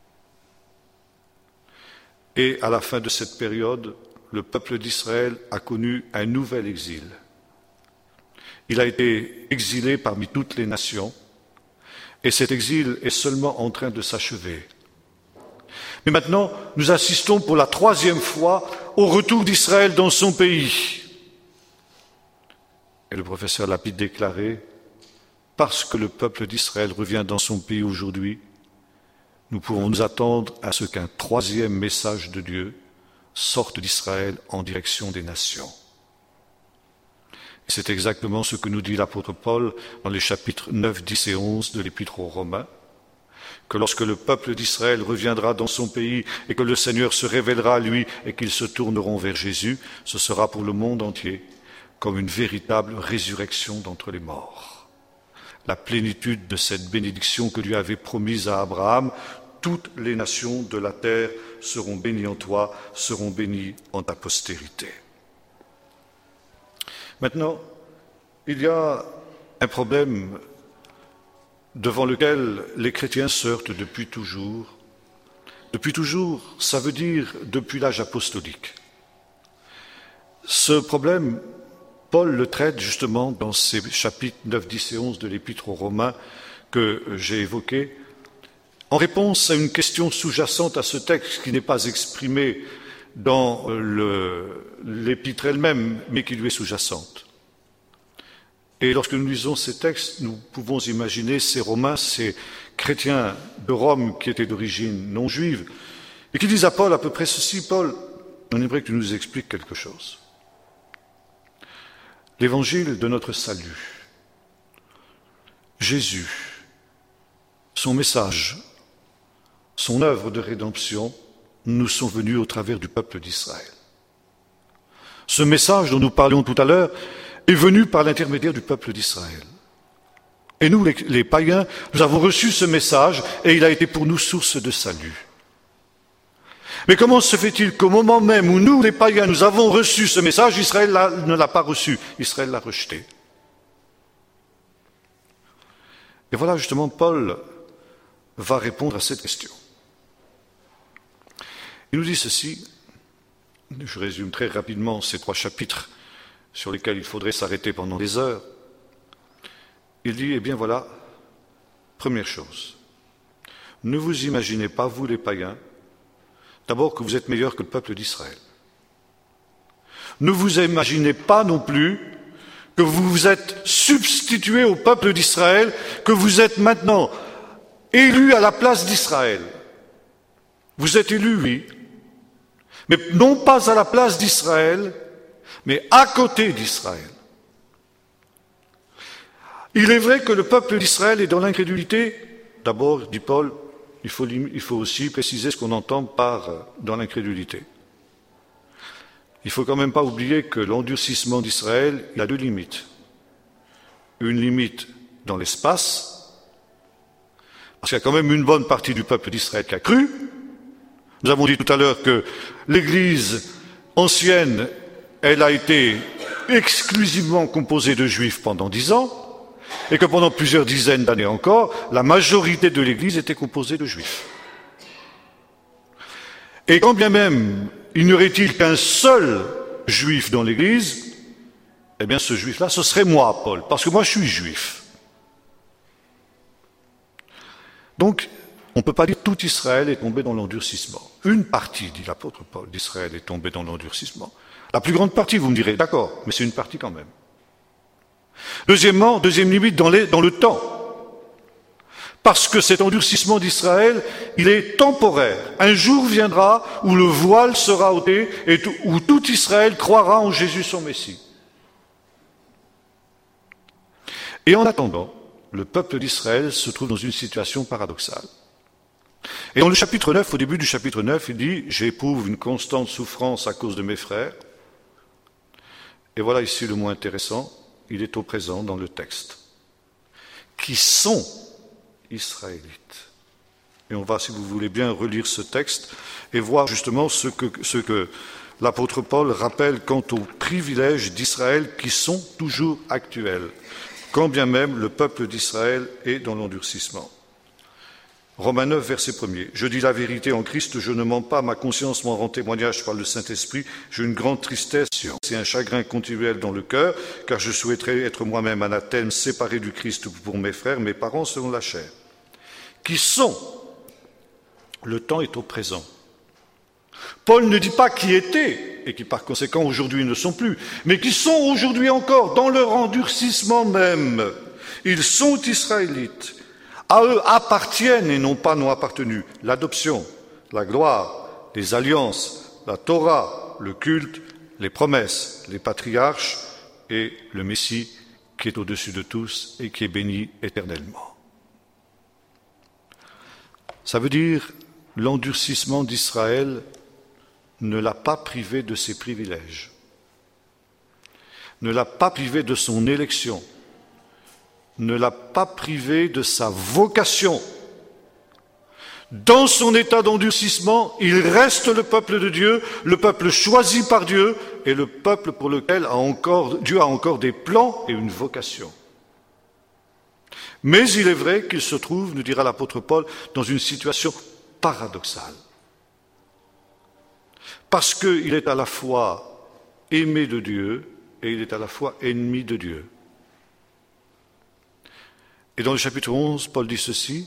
Et à la fin de cette période, le peuple d'Israël a connu un nouvel exil. Il a été exilé parmi toutes les nations, et cet exil est seulement en train de s'achever. Mais maintenant, nous assistons pour la troisième fois au retour d'Israël dans son pays. Et le professeur Lapide déclarait, parce que le peuple d'Israël revient dans son pays aujourd'hui, nous pouvons nous attendre à ce qu'un troisième message de Dieu sorte d'Israël en direction des nations. C'est exactement ce que nous dit l'apôtre Paul dans les chapitres 9, 10 et 11 de l'Épître aux Romains, que lorsque le peuple d'Israël reviendra dans son pays et que le Seigneur se révélera à lui et qu'ils se tourneront vers Jésus, ce sera pour le monde entier comme une véritable résurrection d'entre les morts. La plénitude de cette bénédiction que Dieu avait promise à Abraham, toutes les nations de la terre seront bénies en toi, seront bénies en ta postérité. Maintenant, il y a un problème devant lequel les chrétiens se heurtent depuis toujours. Depuis toujours, ça veut dire depuis l'âge apostolique. Ce problème, Paul le traite justement dans ces chapitres 9, 10 et 11 de l'Épître aux Romains que j'ai évoqués, en réponse à une question sous-jacente à ce texte qui n'est pas exprimée dans l'Épître elle-même, mais qui lui est sous-jacente. Et lorsque nous lisons ces textes, nous pouvons imaginer ces Romains, ces chrétiens de Rome qui étaient d'origine non juive, et qui disent à Paul à peu près ceci: Paul, on aimerait que tu nous expliques quelque chose. L'évangile de notre salut, Jésus, son message, son œuvre de rédemption, nous sont venus au travers du peuple d'Israël. Ce message dont nous parlions tout à l'heure est venu par l'intermédiaire du peuple d'Israël. Et nous, les païens, nous avons reçu ce message et il a été pour nous source de salut. Mais comment se fait-il qu'au moment même où nous, les païens, nous avons reçu ce message, Israël ne l'a pas reçu, Israël l'a rejeté? Et voilà justement, Paul va répondre à cette question. Il nous dit ceci, je résume très rapidement ces 3 chapitres sur lesquels il faudrait s'arrêter pendant des heures. Il dit, eh bien voilà, première chose, ne vous imaginez pas, vous les païens, d'abord que vous êtes meilleurs que le peuple d'Israël. Ne vous imaginez pas non plus que vous vous êtes substitué au peuple d'Israël, que vous êtes maintenant élus à la place d'Israël. Vous êtes élus, oui, mais non pas à la place d'Israël, mais à côté d'Israël. Il est vrai que le peuple d'Israël est dans l'incrédulité. D'abord, dit Paul, il faut aussi préciser ce qu'on entend par dans l'incrédulité. Il ne faut quand même pas oublier que l'endurcissement d'Israël, il a 2 limites. Une limite dans l'espace, parce qu'il y a quand même une bonne partie du peuple d'Israël qui a cru. Nous avons dit tout à l'heure que l'Église ancienne, elle a été exclusivement composée de Juifs pendant 10 ans, et que pendant plusieurs dizaines d'années encore, la majorité de l'Église était composée de Juifs. Et quand bien même il n'y aurait-il qu'un seul Juif dans l'Église, eh bien ce Juif-là, ce serait moi, Paul, parce que moi je suis Juif. Donc, on ne peut pas dire que tout Israël est tombé dans l'endurcissement. Une partie, dit l'apôtre Paul, d'Israël est tombée dans l'endurcissement. La plus grande partie, vous me direz, d'accord, mais c'est une partie quand même. Deuxième limite, dans le temps. Parce que cet endurcissement d'Israël, il est temporaire. Un jour viendra où le voile sera ôté et où tout Israël croira en Jésus son Messie. Et en attendant, le peuple d'Israël se trouve dans une situation paradoxale. Et dans le chapitre 9, au début du chapitre 9, il dit « J'éprouve une constante souffrance à cause de mes frères ». Et voilà ici le mot intéressant, il est au présent dans le texte. Qui sont israélites. Et on va, si vous voulez bien, relire ce texte et voir justement ce que l'apôtre Paul rappelle quant aux privilèges d'Israël qui sont toujours actuels, quand bien même le peuple d'Israël est dans l'endurcissement. Romains 9, verset 1er. Je dis la vérité en Christ, je ne mens pas, ma conscience m'en rend témoignage par le Saint-Esprit. J'ai une grande tristesse et un chagrin continuel dans le cœur, car je souhaiterais être moi-même anathème, séparé du Christ pour mes frères, mes parents selon la chair. Qui sont, le temps est au présent. Paul ne dit pas qui étaient, et qui par conséquent aujourd'hui ne sont plus, mais qui sont aujourd'hui encore dans leur endurcissement même. Ils sont israélites. À eux appartiennent et non pas n'ont appartenu l'adoption, la gloire, les alliances, la Torah, le culte, les promesses, les patriarches et le Messie qui est au-dessus de tous et qui est béni éternellement. Ça veut dire l'endurcissement d'Israël ne l'a pas privé de ses privilèges, ne l'a pas privé de son élection, ne l'a pas privé de sa vocation. Dans son état d'endurcissement, il reste le peuple de Dieu, le peuple choisi par Dieu et le peuple pour lequel Dieu a encore des plans et une vocation. Mais il est vrai qu'il se trouve, nous dira l'apôtre Paul, dans une situation paradoxale. Parce qu'il est à la fois aimé de Dieu et il est à la fois ennemi de Dieu. Et dans le chapitre 11, Paul dit ceci,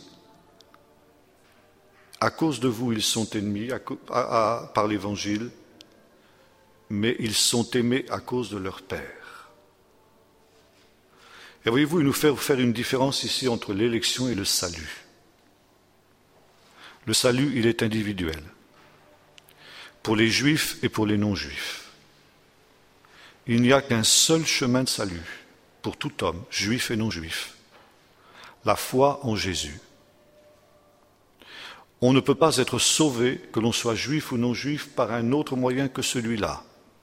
« À cause de vous, ils sont ennemis par l'Évangile, mais ils sont aimés à cause de leur Père. » Et voyez-vous, il nous fait faire une différence ici entre l'élection et le salut. Le salut, il est individuel, pour les Juifs et pour les non-Juifs. Il n'y a qu'un seul chemin de salut pour tout homme, juif et non-juif. La foi en Jésus. On ne peut pas être sauvé, que l'on soit juif ou non-juif, par un autre moyen que celui-là.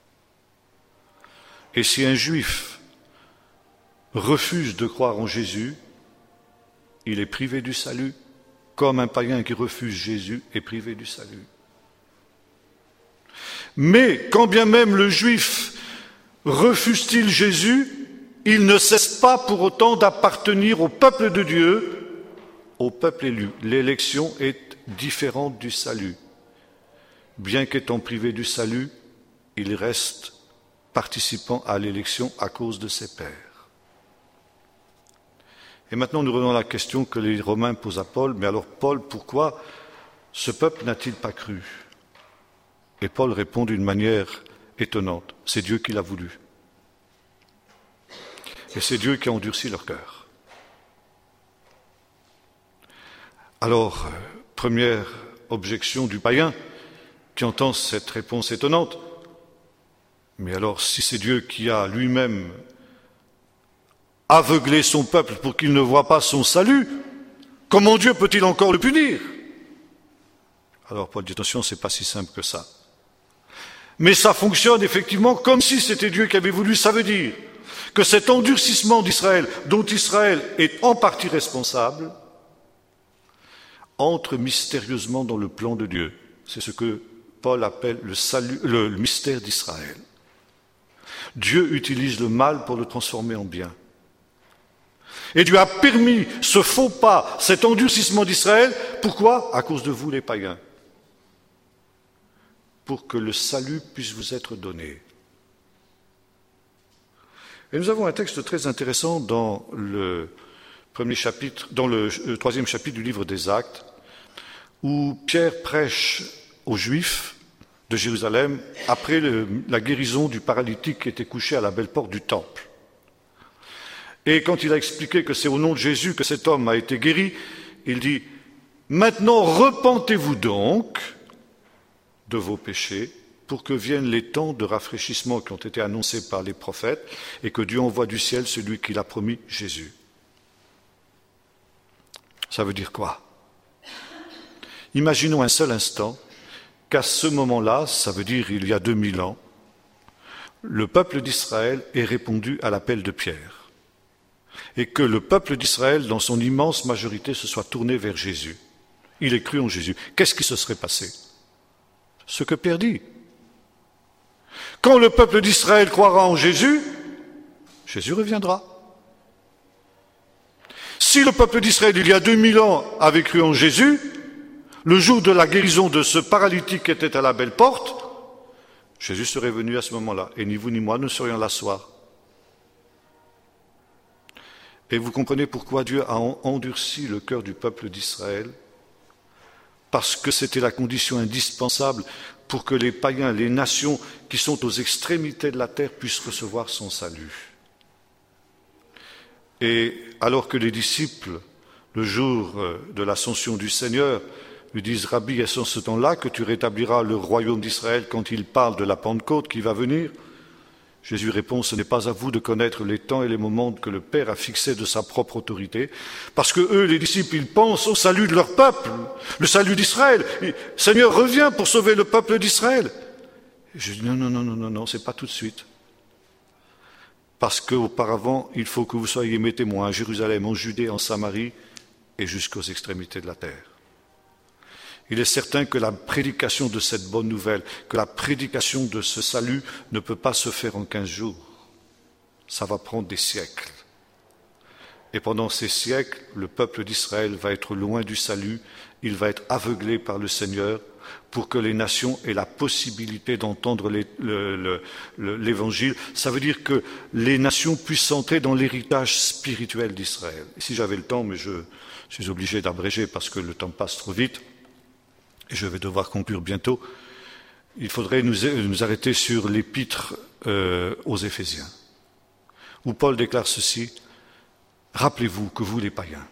Et si un juif refuse de croire en Jésus, il est privé du salut, comme un païen qui refuse Jésus est privé du salut. Mais quand bien même le juif refuse-t-il Jésus, il ne cesse pas pour autant d'appartenir au peuple de Dieu, au peuple élu. L'élection est différente du salut. Bien qu'étant privé du salut, il reste participant à l'élection à cause de ses pairs. Et maintenant, nous revenons à la question que les Romains posent à Paul. Mais alors, Paul, pourquoi ce peuple n'a-t-il pas cru? Et Paul répond d'une manière étonnante. C'est Dieu qui l'a voulu. Et c'est Dieu qui a endurci leur cœur. Alors, première objection du païen qui entend cette réponse étonnante. Mais alors, si c'est Dieu qui a lui-même aveuglé son peuple pour qu'il ne voie pas son salut, comment Dieu peut-il encore le punir? Alors, Paul dit, attention, c'est pas si simple que ça. Mais ça fonctionne effectivement comme si c'était Dieu qui avait voulu. Ça veut dire que cet endurcissement d'Israël, dont Israël est en partie responsable, entre mystérieusement dans le plan de Dieu. C'est ce que Paul appelle le mystère d'Israël. Dieu utilise le mal pour le transformer en bien. Et Dieu a permis ce faux pas, cet endurcissement d'Israël. Pourquoi? À cause de vous, les païens. Pour que le salut puisse vous être donné. Et nous avons un texte très intéressant dans le troisième chapitre du livre des Actes, où Pierre prêche aux Juifs de Jérusalem après la guérison du paralytique qui était couché à la belle porte du temple. Et quand il a expliqué que c'est au nom de Jésus que cet homme a été guéri, il dit « Maintenant repentez-vous donc de vos péchés pour que viennent les temps de rafraîchissement qui ont été annoncés par les prophètes et que Dieu envoie du ciel celui qu'il a promis, Jésus. » Ça veut dire quoi? Imaginons un seul instant qu'à ce moment-là, ça veut dire il y a 2000 ans, le peuple d'Israël ait répondu à l'appel de Pierre et que le peuple d'Israël, dans son immense majorité, se soit tourné vers Jésus. Il ait cru en Jésus. Qu'est-ce qui se serait passé? Ce que Pierre dit. Quand le peuple d'Israël croira en Jésus, Jésus reviendra. Si le peuple d'Israël, il y a 2000 ans, avait cru en Jésus, le jour de la guérison de ce paralytique qui était à la belle porte, Jésus serait venu à ce moment-là, et ni vous ni moi ne serions là ce soir. Et vous comprenez pourquoi Dieu a endurci le cœur du peuple d'Israël? Parce que c'était la condition indispensable pour que les païens, les nations qui sont aux extrémités de la terre puissent recevoir son salut. Et alors que les disciples, le jour de l'ascension du Seigneur, lui disent « Rabbi, est-ce en ce temps-là que tu rétabliras le royaume d'Israël quand il parle de la Pentecôte qui va venir ?» Jésus répond « Ce n'est pas à vous de connaître les temps et les moments que le Père a fixés de sa propre autorité, parce que eux, les disciples, ils pensent au salut de leur peuple, le salut d'Israël. Seigneur, reviens pour sauver le peuple d'Israël. » Je dis « Non, c'est pas tout de suite. Parce qu'auparavant, il faut que vous soyez mes témoins à Jérusalem, en Judée, en Samarie et jusqu'aux extrémités de la terre. » Il est certain que la prédication de cette bonne nouvelle, que la prédication de ce salut ne peut pas se faire en 15 jours. Ça va prendre des siècles. Et pendant ces siècles, le peuple d'Israël va être loin du salut, il va être aveuglé par le Seigneur pour que les nations aient la possibilité d'entendre l'Évangile. Ça veut dire que les nations puissent entrer dans l'héritage spirituel d'Israël. Et si j'avais le temps, mais je suis obligé d'abréger parce que le temps passe trop vite, et je vais devoir conclure bientôt, il faudrait nous arrêter sur l'épître aux Éphésiens, où Paul déclare ceci: « Rappelez-vous que vous, les païens,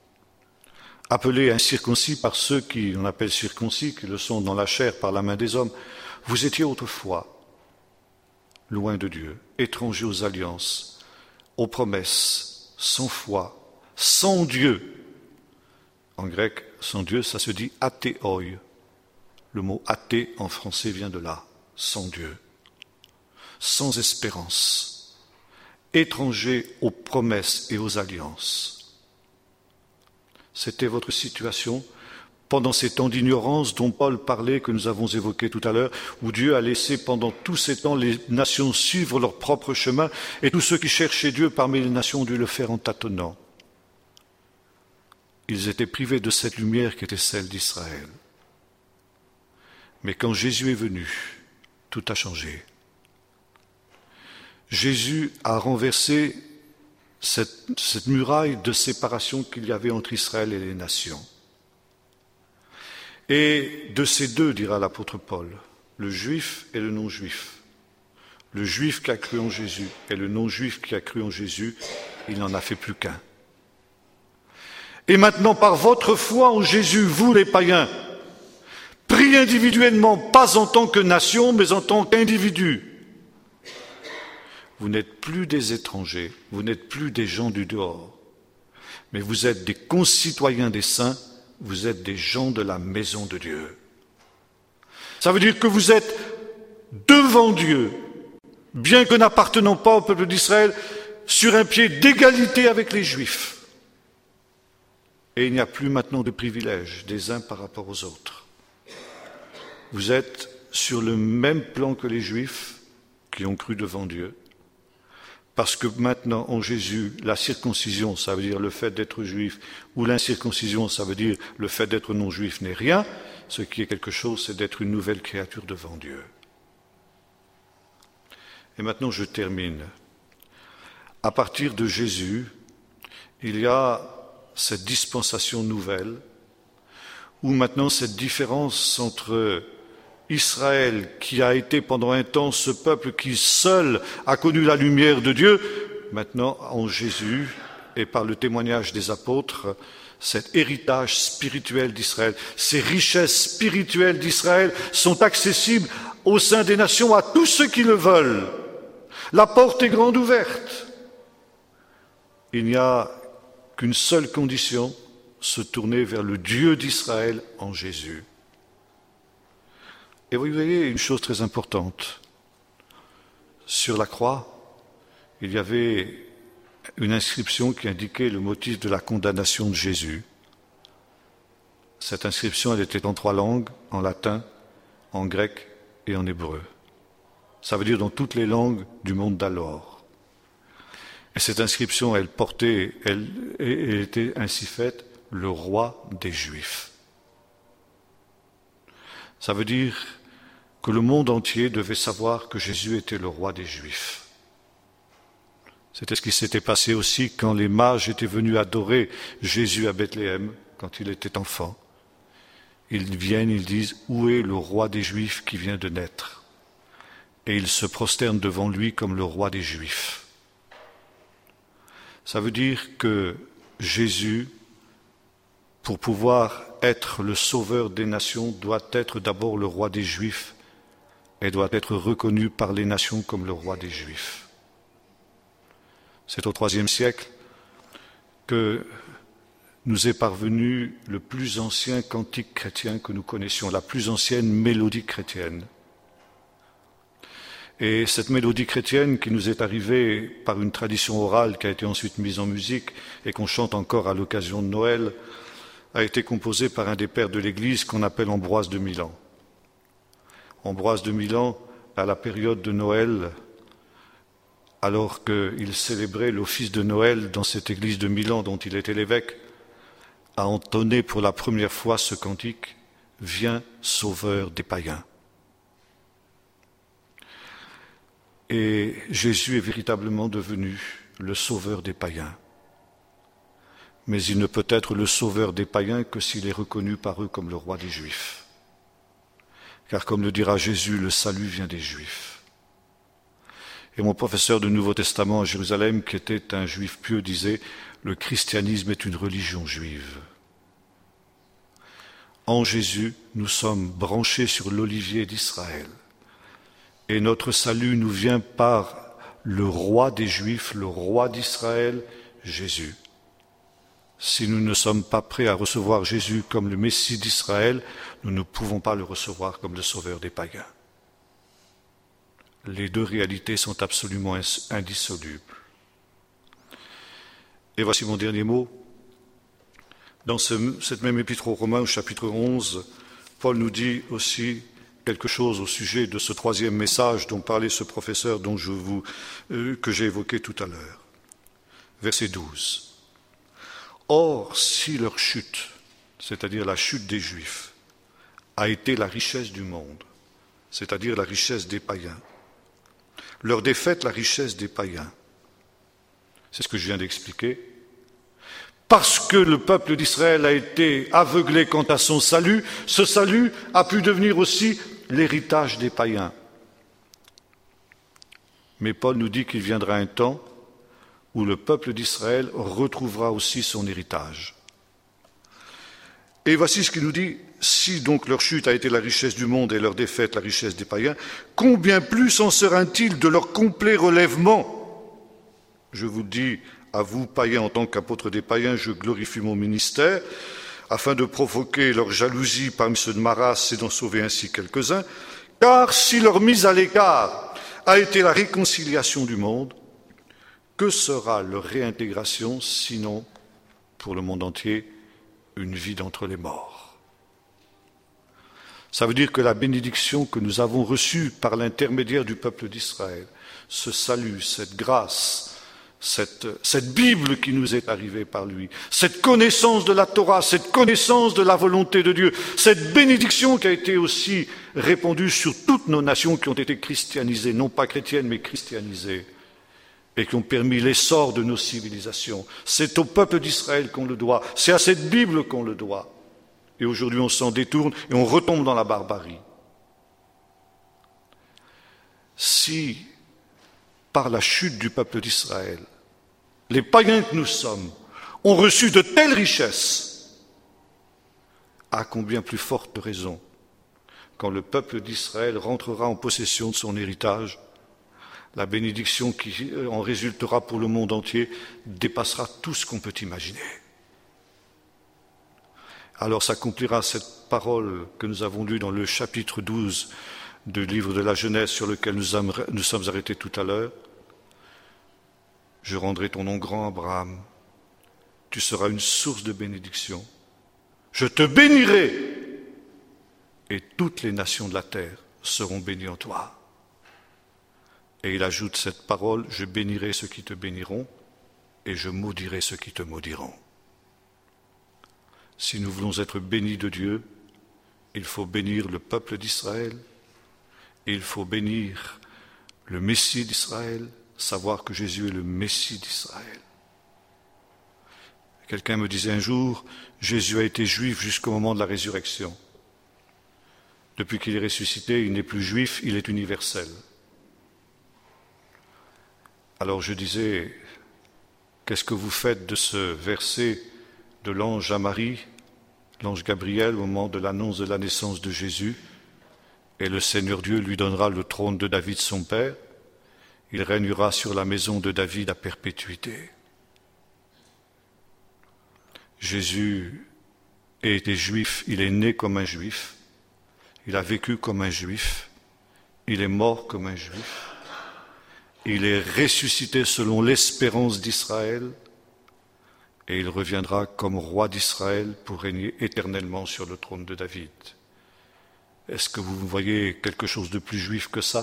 appelés incirconcis par ceux qui on appelle circoncis, qui le sont dans la chair par la main des hommes, vous étiez autrefois loin de Dieu, étrangers aux alliances, aux promesses, sans foi, sans Dieu. » En grec, sans Dieu, ça se dit athéoi. Le mot athée en français vient de là, sans Dieu, sans espérance, étrangers aux promesses et aux alliances. C'était votre situation pendant ces temps d'ignorance dont Paul parlait, que nous avons évoqué tout à l'heure, où Dieu a laissé pendant tous ces temps les nations suivre leur propre chemin, et tous ceux qui cherchaient Dieu parmi les nations ont dû le faire en tâtonnant. Ils étaient privés de cette lumière qui était celle d'Israël. Mais quand Jésus est venu, tout a changé. Jésus a renversé cette muraille de séparation qu'il y avait entre Israël et les nations. Et de ces deux, dira l'apôtre Paul, le juif et le non-juif. Le juif qui a cru en Jésus et le non-juif qui a cru en Jésus, il n'en a fait plus qu'un. Et maintenant, par votre foi en Jésus, vous les païens, pris individuellement, pas en tant que nation, mais en tant qu'individu, vous n'êtes plus des étrangers, vous n'êtes plus des gens du dehors, mais vous êtes des concitoyens des saints, vous êtes des gens de la maison de Dieu. Ça veut dire que vous êtes devant Dieu, bien que n'appartenant pas au peuple d'Israël, sur un pied d'égalité avec les Juifs. Et il n'y a plus maintenant de privilèges des uns par rapport aux autres. Vous êtes sur le même plan que les Juifs qui ont cru devant Dieu, parce que maintenant en Jésus, la circoncision, ça veut dire le fait d'être juif, ou l'incirconcision, ça veut dire le fait d'être non-juif n'est rien. Ce qui est quelque chose, c'est d'être une nouvelle créature devant Dieu. Et maintenant je termine. À partir de Jésus, il y a cette dispensation nouvelle, où maintenant cette différence entre Israël, qui a été pendant un temps ce peuple qui seul a connu la lumière de Dieu, maintenant en Jésus et par le témoignage des apôtres, cet héritage spirituel d'Israël. Ces richesses spirituelles d'Israël sont accessibles au sein des nations à tous ceux qui le veulent. La porte est grande ouverte. Il n'y a qu'une seule condition, se tourner vers le Dieu d'Israël en Jésus. Et vous voyez une chose très importante. Sur la croix, il y avait une inscription qui indiquait le motif de la condamnation de Jésus. Cette inscription, elle était en 3 langues, en latin, en grec et en hébreu. Ça veut dire dans toutes les langues du monde d'alors. Et cette inscription, elle était ainsi faite, le roi des Juifs. Ça veut dire que le monde entier devait savoir que Jésus était le roi des Juifs. C'était ce qui s'était passé aussi quand les mages étaient venus adorer Jésus à Bethléem, quand il était enfant. Ils viennent, ils disent « Où est le roi des Juifs qui vient de naître ?» Et ils se prosternent devant lui comme le roi des Juifs. Ça veut dire que Jésus, pour pouvoir être le sauveur des nations, doit être d'abord le roi des Juifs et doit être reconnu par les nations comme le roi des Juifs. C'est au IIIe siècle que nous est parvenu le plus ancien cantique chrétien que nous connaissions, la plus ancienne mélodie chrétienne. Et cette mélodie chrétienne qui nous est arrivée par une tradition orale qui a été ensuite mise en musique et qu'on chante encore à l'occasion de Noël, a été composée par un des pères de l'Église qu'on appelle Ambroise de Milan. Ambroise de Milan, à la période de Noël, alors qu'il célébrait l'office de Noël dans cette église de Milan dont il était l'évêque, a entonné pour la première fois ce cantique « Viens, sauveur des païens ». Et Jésus est véritablement devenu le sauveur des païens. Mais il ne peut être le sauveur des païens que s'il est reconnu par eux comme le roi des Juifs. Car comme le dira Jésus, le salut vient des Juifs. Et mon professeur du Nouveau Testament à Jérusalem, qui était un juif pieux, disait « Le christianisme est une religion juive ». En Jésus, nous sommes branchés sur l'olivier d'Israël. Et notre salut nous vient par le roi des Juifs, le roi d'Israël, Jésus. Si nous ne sommes pas prêts à recevoir Jésus comme le Messie d'Israël, nous ne pouvons pas le recevoir comme le sauveur des païens. Les deux réalités sont absolument indissolubles. Et voici mon dernier mot. Dans cette même épître aux Romains, au chapitre 11, Paul nous dit aussi quelque chose au sujet de ce 3e message dont parlait ce professeur que j'ai évoqué tout à l'heure. Verset 12. Or, si leur chute, c'est-à-dire la chute des Juifs, a été la richesse du monde, c'est-à-dire la richesse des païens, leur défaite, la richesse des païens, c'est ce que je viens d'expliquer, parce que le peuple d'Israël a été aveuglé quant à son salut, ce salut a pu devenir aussi l'héritage des païens. Mais Paul nous dit qu'il viendra un temps où le peuple d'Israël retrouvera aussi son héritage. Et voici ce qu'il nous dit, si donc leur chute a été la richesse du monde et leur défaite la richesse des païens, combien plus en sera-t-il de leur complet relèvement? Je vous le dis, à vous, païens, en tant qu'apôtre des païens, je glorifie mon ministère, afin de provoquer leur jalousie parmi ceux de ma race et d'en sauver ainsi quelques-uns, car si leur mise à l'écart a été la réconciliation du monde, que sera leur réintégration, sinon, pour le monde entier, une vie d'entre les morts? Ça veut dire que la bénédiction que nous avons reçue par l'intermédiaire du peuple d'Israël, ce salut, cette grâce, cette Bible qui nous est arrivée par lui, cette connaissance de la Torah, cette connaissance de la volonté de Dieu, cette bénédiction qui a été aussi répandue sur toutes nos nations qui ont été christianisées, non pas chrétiennes mais christianisées, et qui ont permis l'essor de nos civilisations. C'est au peuple d'Israël qu'on le doit, c'est à cette Bible qu'on le doit. Et aujourd'hui on s'en détourne et on retombe dans la barbarie. Si, par la chute du peuple d'Israël, les païens que nous sommes ont reçu de telles richesses, à combien plus forte raison quand le peuple d'Israël rentrera en possession de son héritage, la bénédiction qui en résultera pour le monde entier dépassera tout ce qu'on peut imaginer. Alors s'accomplira cette parole que nous avons lue dans le chapitre 12 du livre de la Genèse sur lequel nous sommes arrêtés tout à l'heure. Je rendrai ton nom grand, Abraham. Tu seras une source de bénédiction. Je te bénirai et toutes les nations de la terre seront bénies en toi. Et il ajoute cette parole, je bénirai ceux qui te béniront et je maudirai ceux qui te maudiront. Si nous voulons être bénis de Dieu, il faut bénir le peuple d'Israël, il faut bénir le Messie d'Israël, savoir que Jésus est le Messie d'Israël. Quelqu'un me disait un jour, Jésus a été juif jusqu'au moment de la résurrection. Depuis qu'il est ressuscité, il n'est plus juif, il est universel. Alors je disais, qu'est-ce que vous faites de ce verset de l'ange à Marie, l'ange Gabriel, au moment de l'annonce de la naissance de Jésus, et le Seigneur Dieu lui donnera le trône de David son père, il régnera sur la maison de David à perpétuité. Jésus était juif, il est né comme un juif, il a vécu comme un juif, il est mort comme un juif, il est ressuscité selon l'espérance d'Israël, et il reviendra comme roi d'Israël pour régner éternellement sur le trône de David. Est-ce que vous voyez quelque chose de plus juif que ça?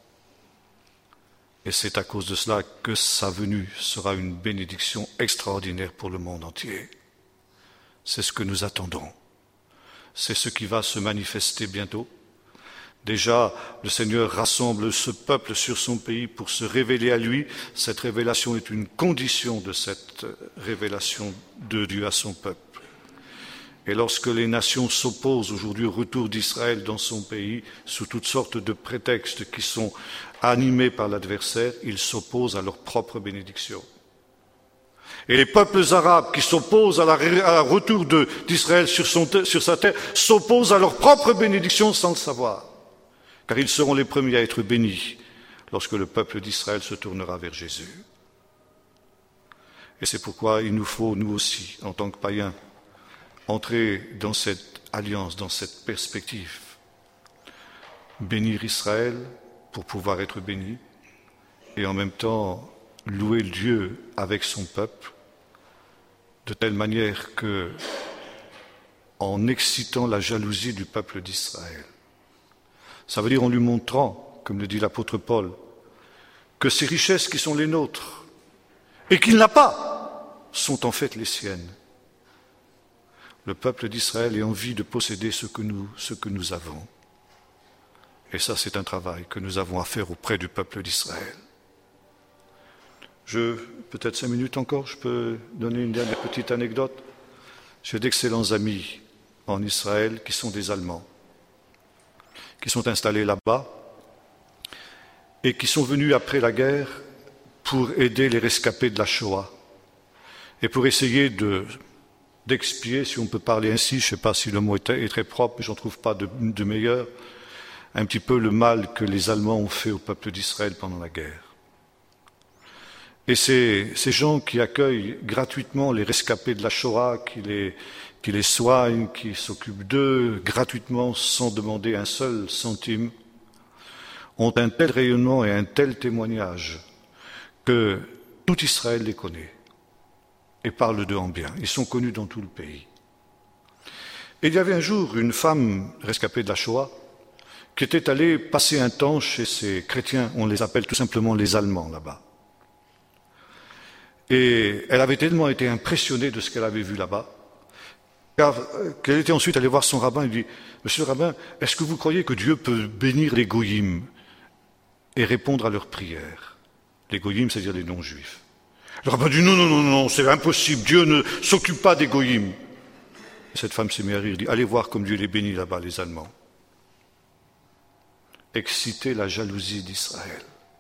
Et c'est à cause de cela que sa venue sera une bénédiction extraordinaire pour le monde entier. C'est ce que nous attendons. C'est ce qui va se manifester bientôt. Déjà, le Seigneur rassemble ce peuple sur son pays pour se révéler à lui. Cette révélation est une condition de cette révélation de Dieu à son peuple. Et lorsque les nations s'opposent aujourd'hui au retour d'Israël dans son pays, sous toutes sortes de prétextes qui sont animés par l'adversaire, ils s'opposent à leur propre bénédiction. Et les peuples arabes qui s'opposent à retour d'Israël sur sa terre s'opposent à leur propre bénédiction sans le savoir. Car ils seront les premiers à être bénis lorsque le peuple d'Israël se tournera vers Jésus. Et c'est pourquoi il nous faut, nous aussi, en tant que païens, entrer dans cette alliance, dans cette perspective. Bénir Israël pour pouvoir être béni, et en même temps louer Dieu avec son peuple, de telle manière que, en excitant la jalousie du peuple d'Israël, ça veut dire en lui montrant, comme le dit l'apôtre Paul, que ces richesses qui sont les nôtres et qu'il n'a pas sont en fait les siennes. Le peuple d'Israël ait envie de posséder ce que nous avons. Et ça, c'est un travail que nous avons à faire auprès du peuple d'Israël. Peut-être 5 minutes encore, je peux donner une dernière petite anecdote. J'ai d'excellents amis en Israël qui sont des Allemands, qui sont installés là-bas et qui sont venus après la guerre pour aider les rescapés de la Shoah et pour essayer d'expier, si on peut parler ainsi, je ne sais pas si le mot est très propre, mais je n'en trouve pas de meilleur, un petit peu le mal que les Allemands ont fait au peuple d'Israël pendant la guerre. Et ces gens qui accueillent gratuitement les rescapés de la Shoah, qui les soignent, qui s'occupent d'eux gratuitement sans demander un seul centime, ont un tel rayonnement et un tel témoignage que tout Israël les connaît et parle d'eux en bien. Ils sont connus dans tout le pays. Et il y avait un jour une femme rescapée de la Shoah qui était allée passer un temps chez ces chrétiens, on les appelle tout simplement les Allemands là-bas. Et elle avait tellement été impressionnée de ce qu'elle avait vu là-bas, qu'elle était ensuite allée voir son rabbin et lui dit « Monsieur le rabbin, est-ce que vous croyez que Dieu peut bénir les goyim et répondre à leurs prières ?» Les goyim, c'est-à-dire les non-juifs. Le rabbin dit « Non, c'est impossible, Dieu ne s'occupe pas des goyim. » Cette femme s'est mise à rire, elle dit « Allez voir comme Dieu les bénit là-bas, les Allemands. » Exciter la jalousie d'Israël.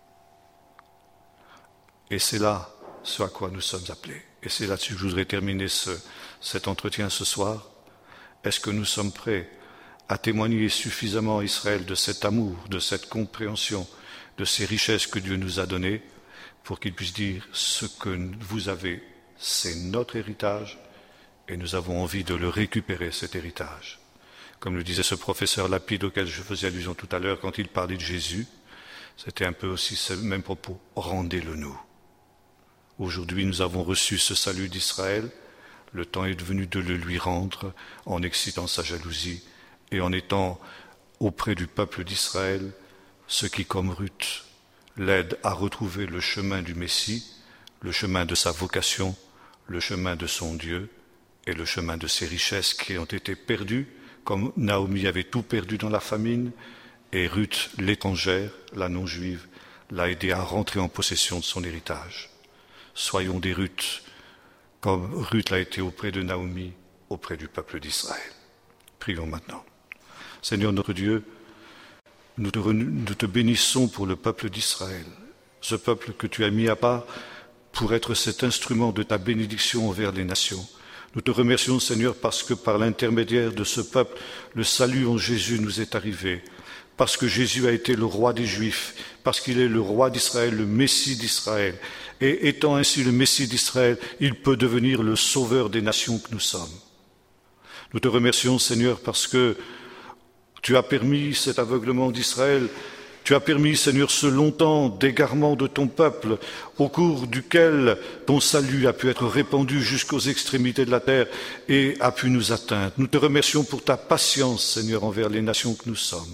Et c'est là ce à quoi nous sommes appelés. Et c'est là-dessus que je voudrais terminer cet entretien ce soir. Est-ce que nous sommes prêts à témoigner suffisamment à Israël de cet amour, de cette compréhension, de ces richesses que Dieu nous a données, pour qu'il puisse dire ce que vous avez, c'est notre héritage, et nous avons envie de le récupérer, cet héritage. Comme le disait ce professeur Lapide auquel je faisais allusion tout à l'heure quand il parlait de Jésus, c'était un peu aussi ce même propos, rendez-le nous. Aujourd'hui, nous avons reçu ce salut d'Israël, le temps est venu de le lui rendre en excitant sa jalousie et en étant auprès du peuple d'Israël, ce qui, comme Ruth, l'aide à retrouver le chemin du Messie, le chemin de sa vocation, le chemin de son Dieu et le chemin de ses richesses qui ont été perdues, comme Naomi avait tout perdu dans la famine, et Ruth, l'étrangère, la non-juive, l'a aidé à rentrer en possession de son héritage. Soyons des Ruth, comme Ruth l'a été auprès de Naomi, auprès du peuple d'Israël. Prions maintenant. Seigneur notre Dieu, nous te bénissons pour le peuple d'Israël, ce peuple que tu as mis à part pour être cet instrument de ta bénédiction envers les nations. Nous te remercions, Seigneur, parce que par l'intermédiaire de ce peuple, le salut en Jésus nous est arrivé, parce que Jésus a été le roi des Juifs, parce qu'il est le roi d'Israël, le Messie d'Israël. Et étant ainsi le Messie d'Israël, il peut devenir le sauveur des nations que nous sommes. Nous te remercions, Seigneur, parce que tu as permis cet aveuglement d'Israël. Tu as permis, Seigneur, ce longtemps d'égarement de ton peuple, au cours duquel ton salut a pu être répandu jusqu'aux extrémités de la terre et a pu nous atteindre. Nous te remercions pour ta patience, Seigneur, envers les nations que nous sommes.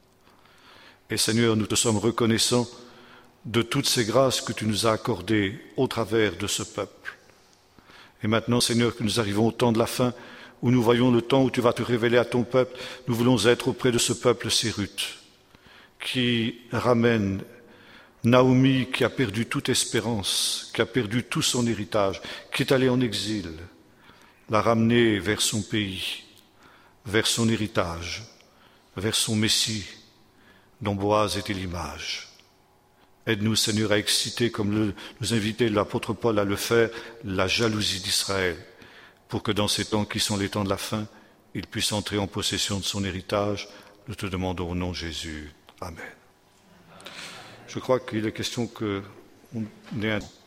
Et Seigneur, nous te sommes reconnaissants de toutes ces grâces que tu nous as accordées au travers de ce peuple. Et maintenant, Seigneur, que nous arrivons au temps de la fin, où nous voyons le temps où tu vas te révéler à ton peuple, nous voulons être auprès de ce peuple, c'est Ruth, qui ramène Naomi, qui a perdu toute espérance, qui a perdu tout son héritage, qui est allée en exil, l'a ramener vers son pays, vers son héritage, vers son Messie, dont Boaz était l'image. Aide-nous, Seigneur, à exciter, comme nous invitait l'apôtre Paul à le faire, la jalousie d'Israël, pour que dans ces temps qui sont les temps de la fin, il puisse entrer en possession de son héritage. Nous te demandons au nom de Jésus. Amen. Je crois qu'il est question qu'on ait un